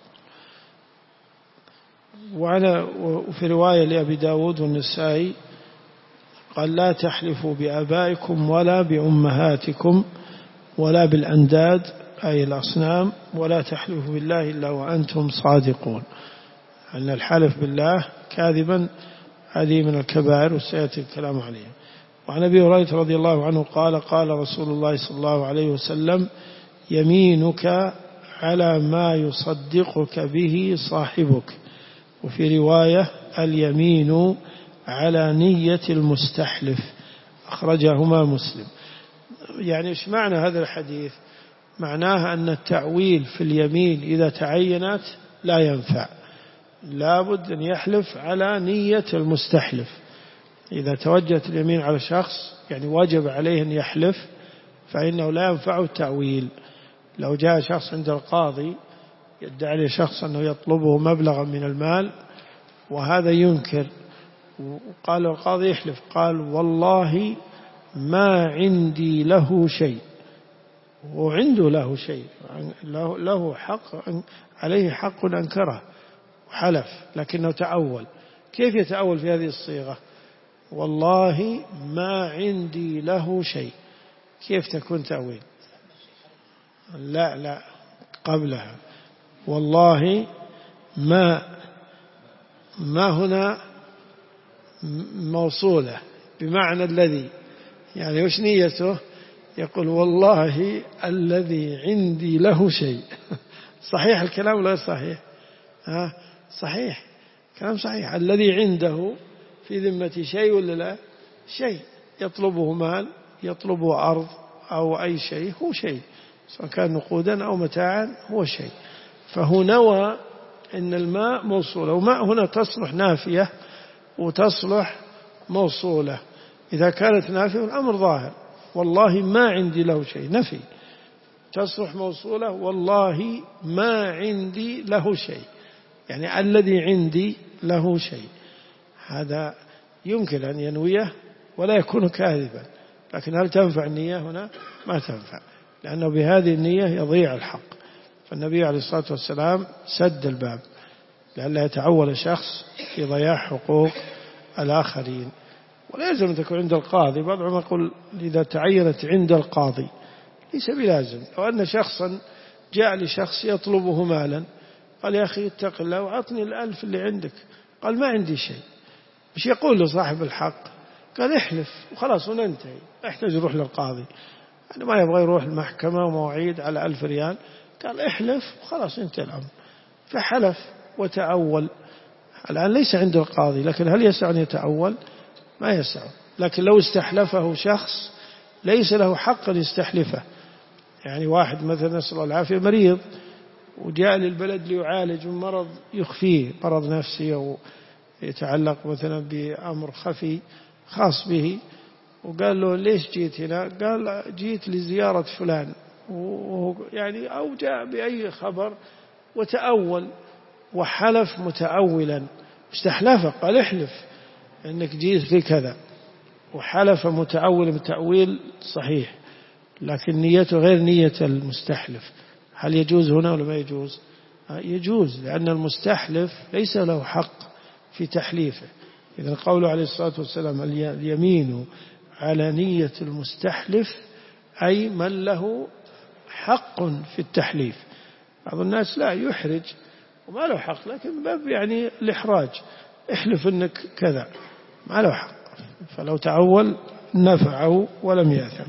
وفي رواية لأبي داود والنسائي قال لا تحلفوا بآبائكم ولا بأمهاتكم ولا بالأنداد أي الأصنام، ولا تحلفوا بالله إلا وأنتم صادقون. أن الحلف بالله كاذبا هذه من الكبائر وسيأتي الكلام عليه. وعن أبي هريرة رضي الله عنه قال قال رسول الله صلى الله عليه وسلم يمينك على ما يصدقك به صاحبك. وفي رواية اليمين على نية المستحلف، أخرجهما مسلم. يعني إيش معنى هذا الحديث؟ معناه أن التأويل في اليمين إذا تعينت لا ينفع، لابد أن يحلف على نية المستحلف. إذا توجهت اليمين على شخص يعني وجب عليه أن يحلف، فإنه لا ينفع التأويل. لو جاء شخص عند القاضي يدعي عليه شخص أنه يطلبه مبلغا من المال وهذا ينكر، وقال القاضي يحلف، قال والله ما عندي له شيء، وعنده له شيء، له حق عليه حق أنكره وحلف لكنه تأول. كيف يتأول في هذه الصيغة؟ والله ما عندي له شيء، كيف تكون تأويل؟ لا لا قبلها والله ما ما هنا موصولة بمعنى الذي، يعني وش نيته؟ يقول والله الذي عندي له شيء. صحيح الكلام ولا صحيح؟ ها صحيح، كلام صحيح. الذي عنده في ذمة شيء ولا لا؟ شيء، يطلبه مال، يطلبه أرض أو أي شيء، هو شيء، سواء كان نقودا أو متاعا هو شيء. فهو نوى أن الماء موصولة، وماء هنا تصلح نافية وتصلح موصولة. إذا كانت نافية الأمر ظاهر، والله ما عندي له شيء نفي، تصلح موصولة والله ما عندي له شيء، يعني الذي عندي له شيء. هذا يمكن أن ينويه ولا يكون كاذبا، لكن هل تنفع النية هنا؟ ما تنفع، لأنه بهذه النية يضيع الحق. فالنبي عليه الصلاة والسلام سد الباب لئلا يتعول شخص في ضياع حقوق الآخرين. ولا يلزم أن تكون عند القاضي، بعض العلماء يقول إذا تعينت عند القاضي ليس بلازم. لو أن شخصا جاء لشخص يطلبه مالا قال يا أخي اتق الله وعطني الألف اللي عندك، قال ما عندي شيء، مش يقول له صاحب الحق؟ قال احلف وخلاص وننتهي، احتاج يروح للقاضي، يعني ما يبغى يروح المحكمة ومواعيد على ألف ريال، قال احلف وخلاص انتهى الأمر. فحلف وتأول، الآن ليس عند القاضي، لكن هل يسع أن يتأول؟ ما يسع. لكن لو استحلفه شخص ليس له حق أن يستحلفه، يعني واحد مثلا نسأل الله العافية مريض وجاء للبلد ليعالج من مرض يخفيه، مرض نفسي أو يتعلق مثلا بأمر خفي خاص به، وقال له ليش جيت هنا؟ قال جيت لزيارة فلان، يعني أو جاء بأي خبر وتأول وحلف متأولا. استحلفه قال احلف أنك جيت في كذا، وحلف متأولا بتأويل صحيح، لكن نيته غير نية المستحلف. هل يجوز هنا ولا ما يجوز؟ يجوز، لأن المستحلف ليس له حق في تحليفه. إذن قوله عليه الصلاة والسلام اليمين على نية المستحلف أي من له حق في التحليف. بعض الناس لا يحرج وما له حق، لكن باب يعني الإحراج، احلف أنك كذا، ما له حق، فلو تعول نفعه ولم يأثم.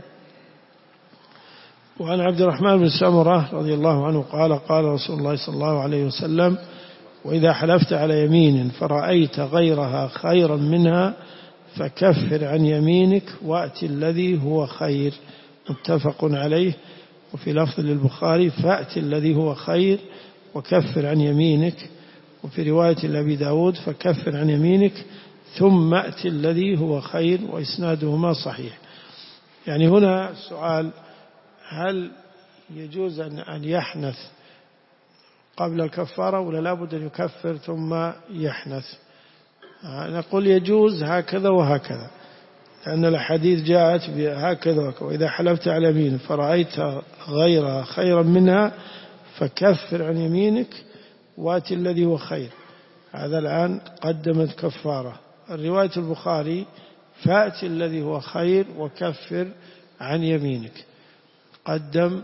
وعن عبد الرحمن بن سمرة رضي الله عنه قال قال رسول الله صلى الله عليه وسلم وإذا حلفت على يمين فرأيت غيرها خيرا منها فكفر عن يمينك وأتي الذي هو خير. متفق عليه. وفي لفظ للبخاري فأتي الذي هو خير وكفر عن يمينك. وفي رواية لأبي داود فكفر عن يمينك ثم أتي الذي هو خير، وإسنادهما صحيح. يعني هنا السؤال هل يجوز أن يحنث قبل الكفارة ولا لابد أن يكفر ثم يحنث؟ نقول يجوز هكذا وهكذا، لأن الأحاديث جاءت بهكذا وهكذا. وإذا حلفت على يمين فرأيت غيرها خيرا منها فكفر عن يمينك وات الذي هو خير. هذا الآن قدمت كفارة. الرواية البخاري فأت الذي هو خير وكفر عن يمينك، قدم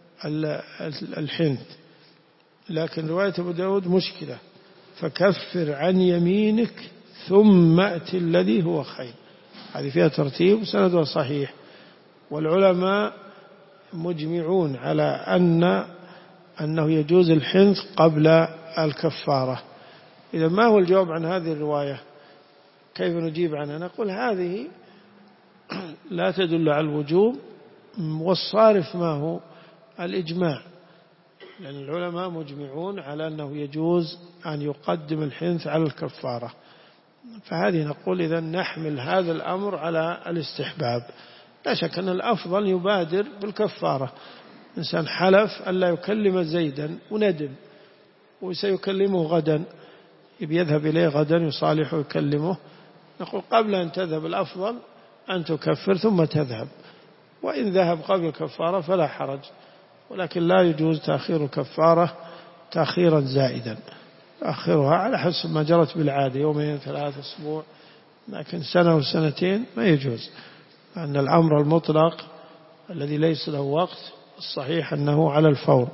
الحنث. لكن رواية أبو داود مشكلة، فكفر عن يمينك ثم أت الذي هو خير. هذه فيها ترتيب وسندها صحيح، والعلماء مجمعون على أن أنه يجوز الحنث قبل الكفارة. إذا ما هو الجواب عن هذه الرواية؟ كيف نجيب عنها؟ نقول هذه لا تدل على الوجوب، والصارف ما هو الإجماع، لأن العلماء مجمعون على أنه يجوز أن يقدم الحنث على الكفارة. فهذه نقول إذا نحمل هذا الأمر على الاستحباب. لا شك أن الأفضل يبادر بالكفارة. إنسان حلف ألا يكلم زيدا وندم وسيكلمه غدا، يبي يذهب إليه غدا يصالحه ويكلمه، نقول قبل أن تذهب الأفضل أن تكفر ثم تذهب، وإن ذهب قبل الكفارة فلا حرج، ولكن لا يجوز تأخير الكفارة تأخيرا زائدا، تأخيرها على حسب ما جرت بالعادة، يومين ثلاثة أسبوع، لكن سنة وسنتين ما يجوز. أن الأمر المطلق الذي ليس له وقت الصحيح أنه على الفور،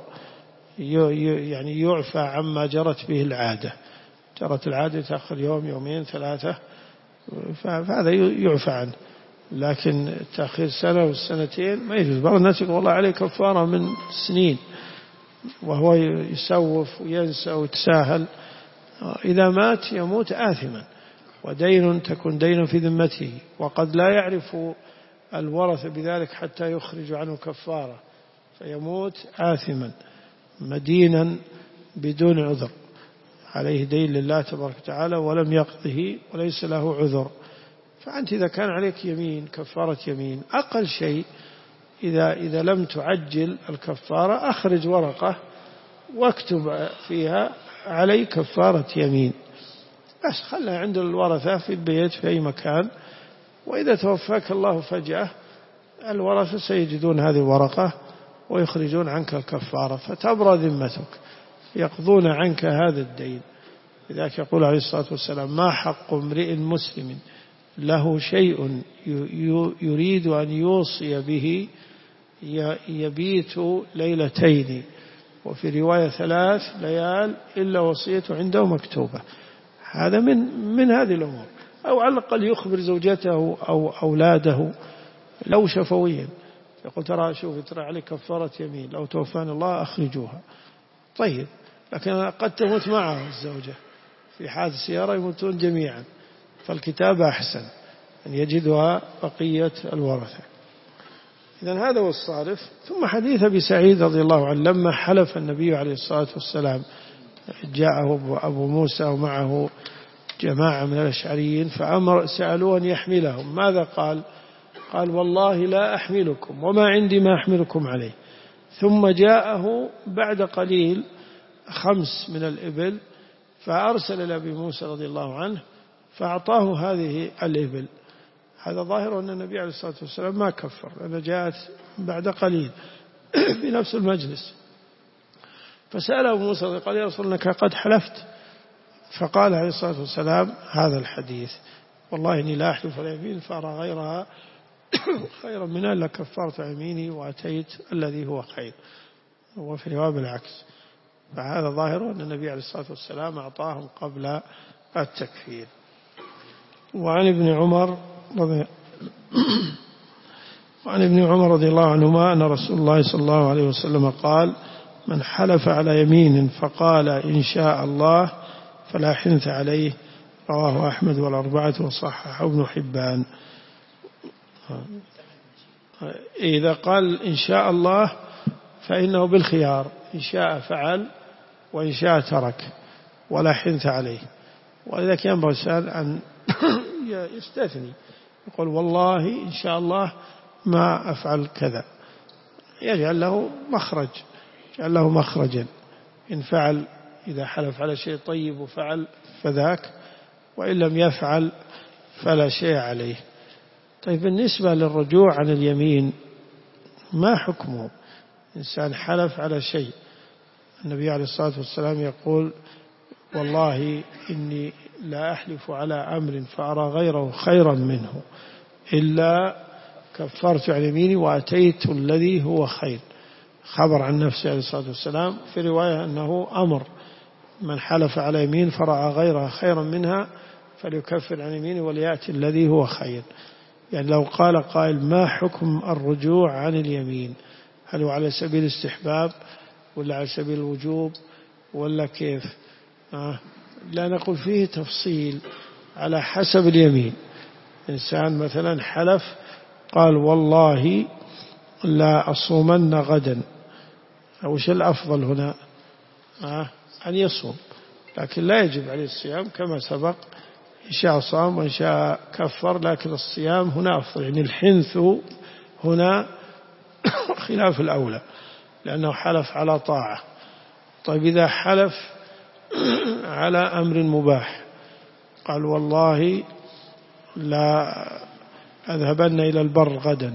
يعني يعفى عما جرت به العادة. جرت العادة تأخر يوم يومين ثلاثة فهذا يعفى عنه، لكن تأخير سنة والسنتين ما يجوز. بعض الناس يقول الله عليه كفارة من سنين وهو يسوف وينسى ويتساهل، إذا مات يموت آثما، ودين تكون دين في ذمته، وقد لا يعرف الورثة بذلك حتى يخرج عنه كفارة، فيموت آثما مدينا بدون عذر، عليه دين لله تبارك وتعالى ولم يقضه وليس له عذر. فأنت إذا كان عليك يمين كفارة يمين، أقل شيء إذا إذا لم تعجل الكفارة أخرج ورقة واكتب فيها علي كفارة يمين، بس خلها عند الورثة في البيت في أي مكان، وإذا توفاك الله فجأة الورثة سيجدون هذه الورقة ويخرجون عنك الكفارة فتبرى ذمتك، يقضون عنك هذا الدين. لذلك يقول عليه الصلاة والسلام: ما حق امرئ مسلم له شيء يريد أن يوصي به يبيت ليلتين، وفي رواية ثلاث ليال إلا وصيته عنده مكتوبة. هذا من من هذه الأمور، أو على الأقل يخبر زوجته أو أولاده لو شفويا، يقول: ترى شوف ترى عليك كفارة يمين، لو توفاني الله أخرجوها. طيب، لكن قد تموت معه الزوجة في حادث سيارة يموتون جميعا، فالكتابة أحسن أن يجدها بقية الورثة. إذن هذا هو الصارف. ثم حديث أبي سعيد رضي الله عنه لما حلف النبي عليه الصلاة والسلام، جاءه أبو موسى ومعه جماعة من الأشعريين فأمر سألوه أن يحملهم، ماذا قال؟ قال: والله لا أحملكم وما عندي ما أحملكم عليه. ثم جاءه بعد قليل خمس من الإبل فأرسل إلى أبي موسى رضي الله عنه فأعطاه هذه الإبل. هذا ظاهر أن النبي عليه الصلاة والسلام ما كفر، لأنها جاءت بعد قليل بنفس المجلس. فسأل أبو موسى قال: يا رسول الله إنك قد حلفت. فقال عليه الصلاة والسلام هذا الحديث: والله إني لا أحلف على يمين فأرى غيرها خيرا منها إلا كفرت يميني وأتيت الذي هو خير. وفي رواية بالعكس. فهذا ظاهر أن النبي عليه الصلاة والسلام أعطاهم قبل التكفير. وعن ابن عمر رضي وعن ابن عمر رضي الله عنهما أن رسول الله صلى الله عليه وسلم قال: من حلف على يمين فقال إن شاء الله فلا حنث عليه. رواه أحمد والأربعة وصححه ابن حبان. إذا قال إن شاء الله فإنه بالخيار، إن شاء فعل وإن شاء ترك ولا حنث عليه. ولذلك ينبغي الإنسان أن يستثني، يقول: والله إن شاء الله ما أفعل كذا، يجعل له مخرج، يجعل له مخرجا. إن فعل، إذا حلف على شيء طيب وفعل فذاك، وإن لم يفعل فلا شيء عليه. طيب بالنسبة للرجوع عن اليمين ما حكمه؟ إنسان حلف على شيء، النبي عليه الصلاة والسلام يقول والله إني لا أحلف على أمر فأرى غيره خيرا منه إلا كفرت عن يميني وأتيت الذي هو خير. خبر عن نفسه عليه الصلاة والسلام. في رواية أنه أمر من حلف على يمين فرأى غيرها خيرا منها فليكفر عن يمينه وليأتي الذي هو خير. يعني لو قال قائل ما حكم الرجوع عن اليمين؟ هل هو على سبيل الاستحباب ولا على سبيل الوجوب ولا كيف؟ آه لا نقول فيه تفصيل على حسب اليمين. إنسان مثلا حلف قال والله لا أصومن غدا، وش الأفضل هنا؟ آه أن يصوم، لكن لا يجب عليه الصيام كما سبق، إن شاء صام وإن شاء كفر، لكن الصيام هنا أفضل. يعني الحنث هنا خلاف الأولى لأنه حلف على طاعة. طيب إذا حلف على أمر مباح قال والله لا أذهبن إلى البر غدا،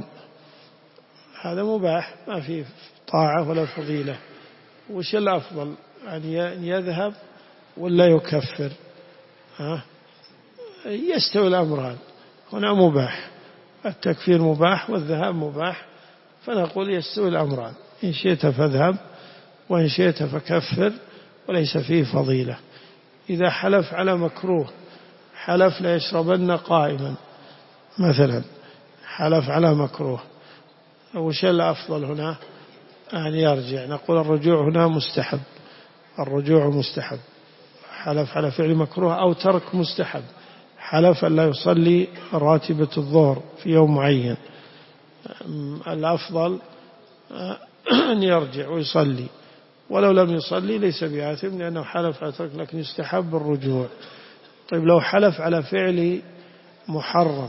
هذا مباح ما فيه طاعة ولا فضيلة، وش الأفضل أن يذهب ولا يكفر؟ ها يستوي الأمران، هنا مباح، التكفير مباح والذهاب مباح، فنقول يستوي الأمران، إن شئت فاذهب وإن شئت فكفر، وليس فيه فضيلة. إذا حلف على مكروه، حلف لا يشربن قائما مثلا، حلف على مكروه، وش الأفضل هنا؟ أن يرجع. نقول الرجوع هنا مستحب، الرجوع مستحب. حلف على فعل مكروه أو ترك مستحب، حلف أن لا يصلي راتبة الظهر في يوم معين، الأفضل أن يرجع ويصلي، ولو لم يصلي ليس بآثم لأنه حلف على ترك، لكن يستحب الرجوع. طيب لو حلف على فعل محرم،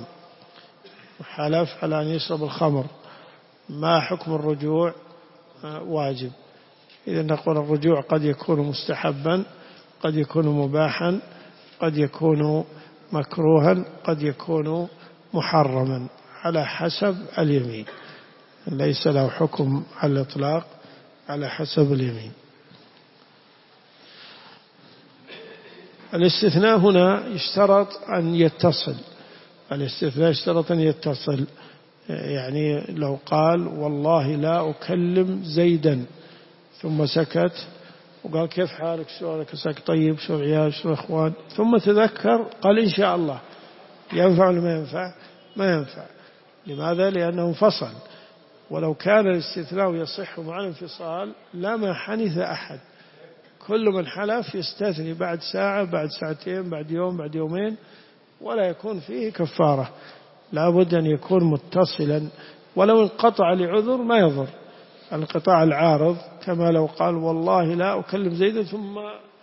حلف على أن يشرب الخمر، ما حكم الرجوع؟ واجب. إذا نقول الرجوع قد يكون مستحبا، قد يكون مباحا، قد يكون مكروها، قد يكون محرما، على حسب اليمين، ليس له حكم على الإطلاق، على حسب اليمين. الاستثناء هنا يشترط أن يتصل، الاستثناء يشترط أن يتصل، يعني لو قال والله لا أكلم زيدا ثم سكت وقال كيف حالك شو ساك طيب شو عيال شو إخوان، ثم تذكر قال إن شاء الله، ينفع ولا ما ينفع؟ ما ينفع. لماذا؟ لأنه انفصل. ولو كان الاستثناء يصح مع الانفصال لما حنث أحد، كل من حلف يستثني بعد ساعة بعد ساعتين بعد يوم بعد يومين، ولا يكون فيه كفارة. لا بد أن يكون متصلا، ولو انقطع لعذر ما يضر، الانقطاع العارض، كما لو قال والله لا أكلم زيدا ثم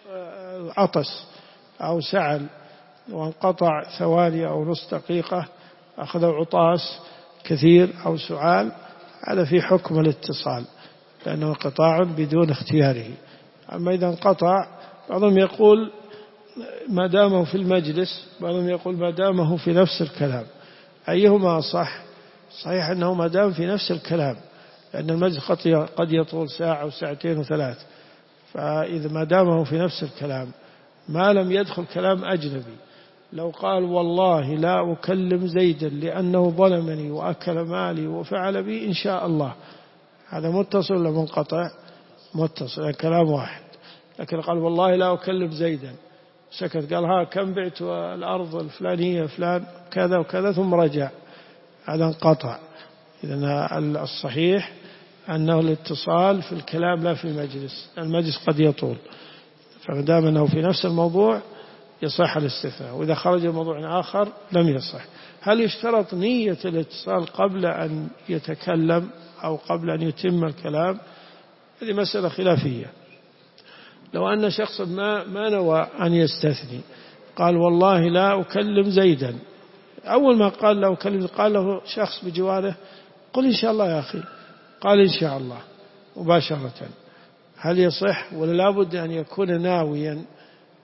عطس أو سعل وانقطع ثواني أو نصف دقيقة، أخذ عطاس كثير أو سعال، هذا في حكم الاتصال لأنه انقطاع بدون اختياره. أما إذا انقطع، بعضهم يقول ما دامه في المجلس، بعضهم يقول ما دامه في نفس الكلام، أيهما صح؟ صحيح أنه ما دام في نفس الكلام، لأن المجلس قد يطول ساعة وساعتين وثلاث، فإذا ما دامه في نفس الكلام ما لم يدخل كلام أجنبي. لو قال والله لا أكلم زيدا لأنه ظلمني وأكل مالي وفعل بي إن شاء الله، هذا متصل ولا منقطع؟ متصل، كلام واحد. لكن قال والله لا أكلم زيدا، سكت قال ها كم بعت الأرض الفلانية فلان كذا وكذا ثم رجع، هذا انقطع. إذن الصحيح أنه الاتصال في الكلام لا في المجلس، المجلس قد يطول، فمدام أنه في نفس الموضوع يصح الاستثناء، وإذا خرج موضوع آخر لم يصح. هل يشترط نية الاتصال قبل أن يتكلم أو قبل أن يتم الكلام؟ هذه مسألة خلافية. لو أن شخص ما ما نوى أن يستثني، قال والله لا أكلم زيدا، أول ما قال لا أكلم قال له شخص بجواره قل إن شاء الله يا أخي، قال إن شاء الله مباشرة، هل يصح ولا لا بد أن يكون ناويا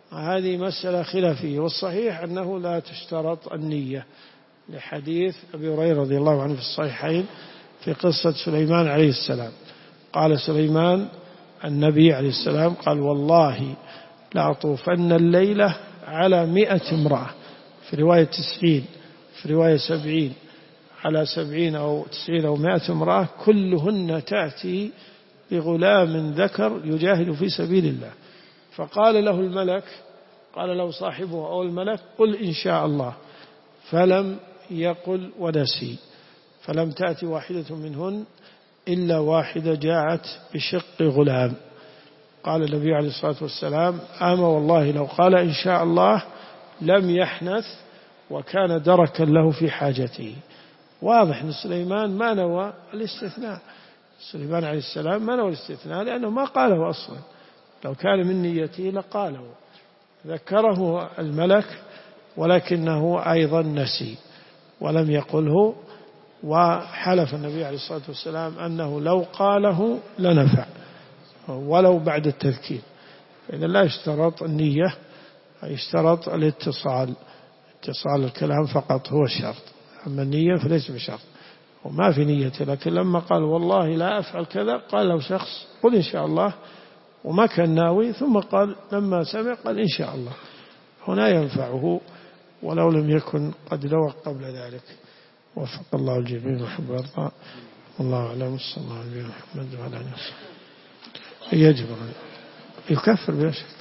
هذه مسألة خلافية، والصحيح أنه لا تشترط النية لحديث أبي هريرة رضي الله عنه في الصحيحين في قصة سليمان عليه السلام. قال سليمان النبي عليه السلام قال والله لأطوفن الليلة على مئة امرأة، في رواية تسعين، في رواية سبعين، على سبعين أو تسعين أو مئة امرأة كلهن تأتي بغلام ذكر يجاهد في سبيل الله. فقال له الملك، قال له صاحبه أو الملك قل إن شاء الله، فلم يقل ونسي، فلم تأتي واحدة منهن إلا واحدة جاءت بشق غلام. قال النبي عليه الصلاة والسلام أما والله لو قال إن شاء الله لم يحنث وكان دركا له في حاجته. واضح أن سليمان ما نوى الاستثناء، سليمان عليه السلام ما نوى الاستثناء لأنه ما قاله أصلا، لو كان من نيته لقاله، ذكره الملك ولكنه أيضا نسي ولم يقله، وحلف النبي عليه الصلاة والسلام أنه لو قاله لنفع ولو بعد التذكير. فإذا لا يشترط النية، يشترط الاتصال، اتصال الكلام فقط هو الشرط، أما النية فليس بشرط، وما في نيته. لكن لما قال والله لا أفعل كذا قال له شخص قل إن شاء الله وما كان ناوي، ثم قال لما سمع قال إن شاء الله، هنا ينفعه ولو لم يكن قد نوى قبل ذلك. وفق الله الجميع وحب ويرضى. والله أعلم. صلى الله عليه وسلم محمد وعلى آله وصحبه. يجب يكفر بلا شك.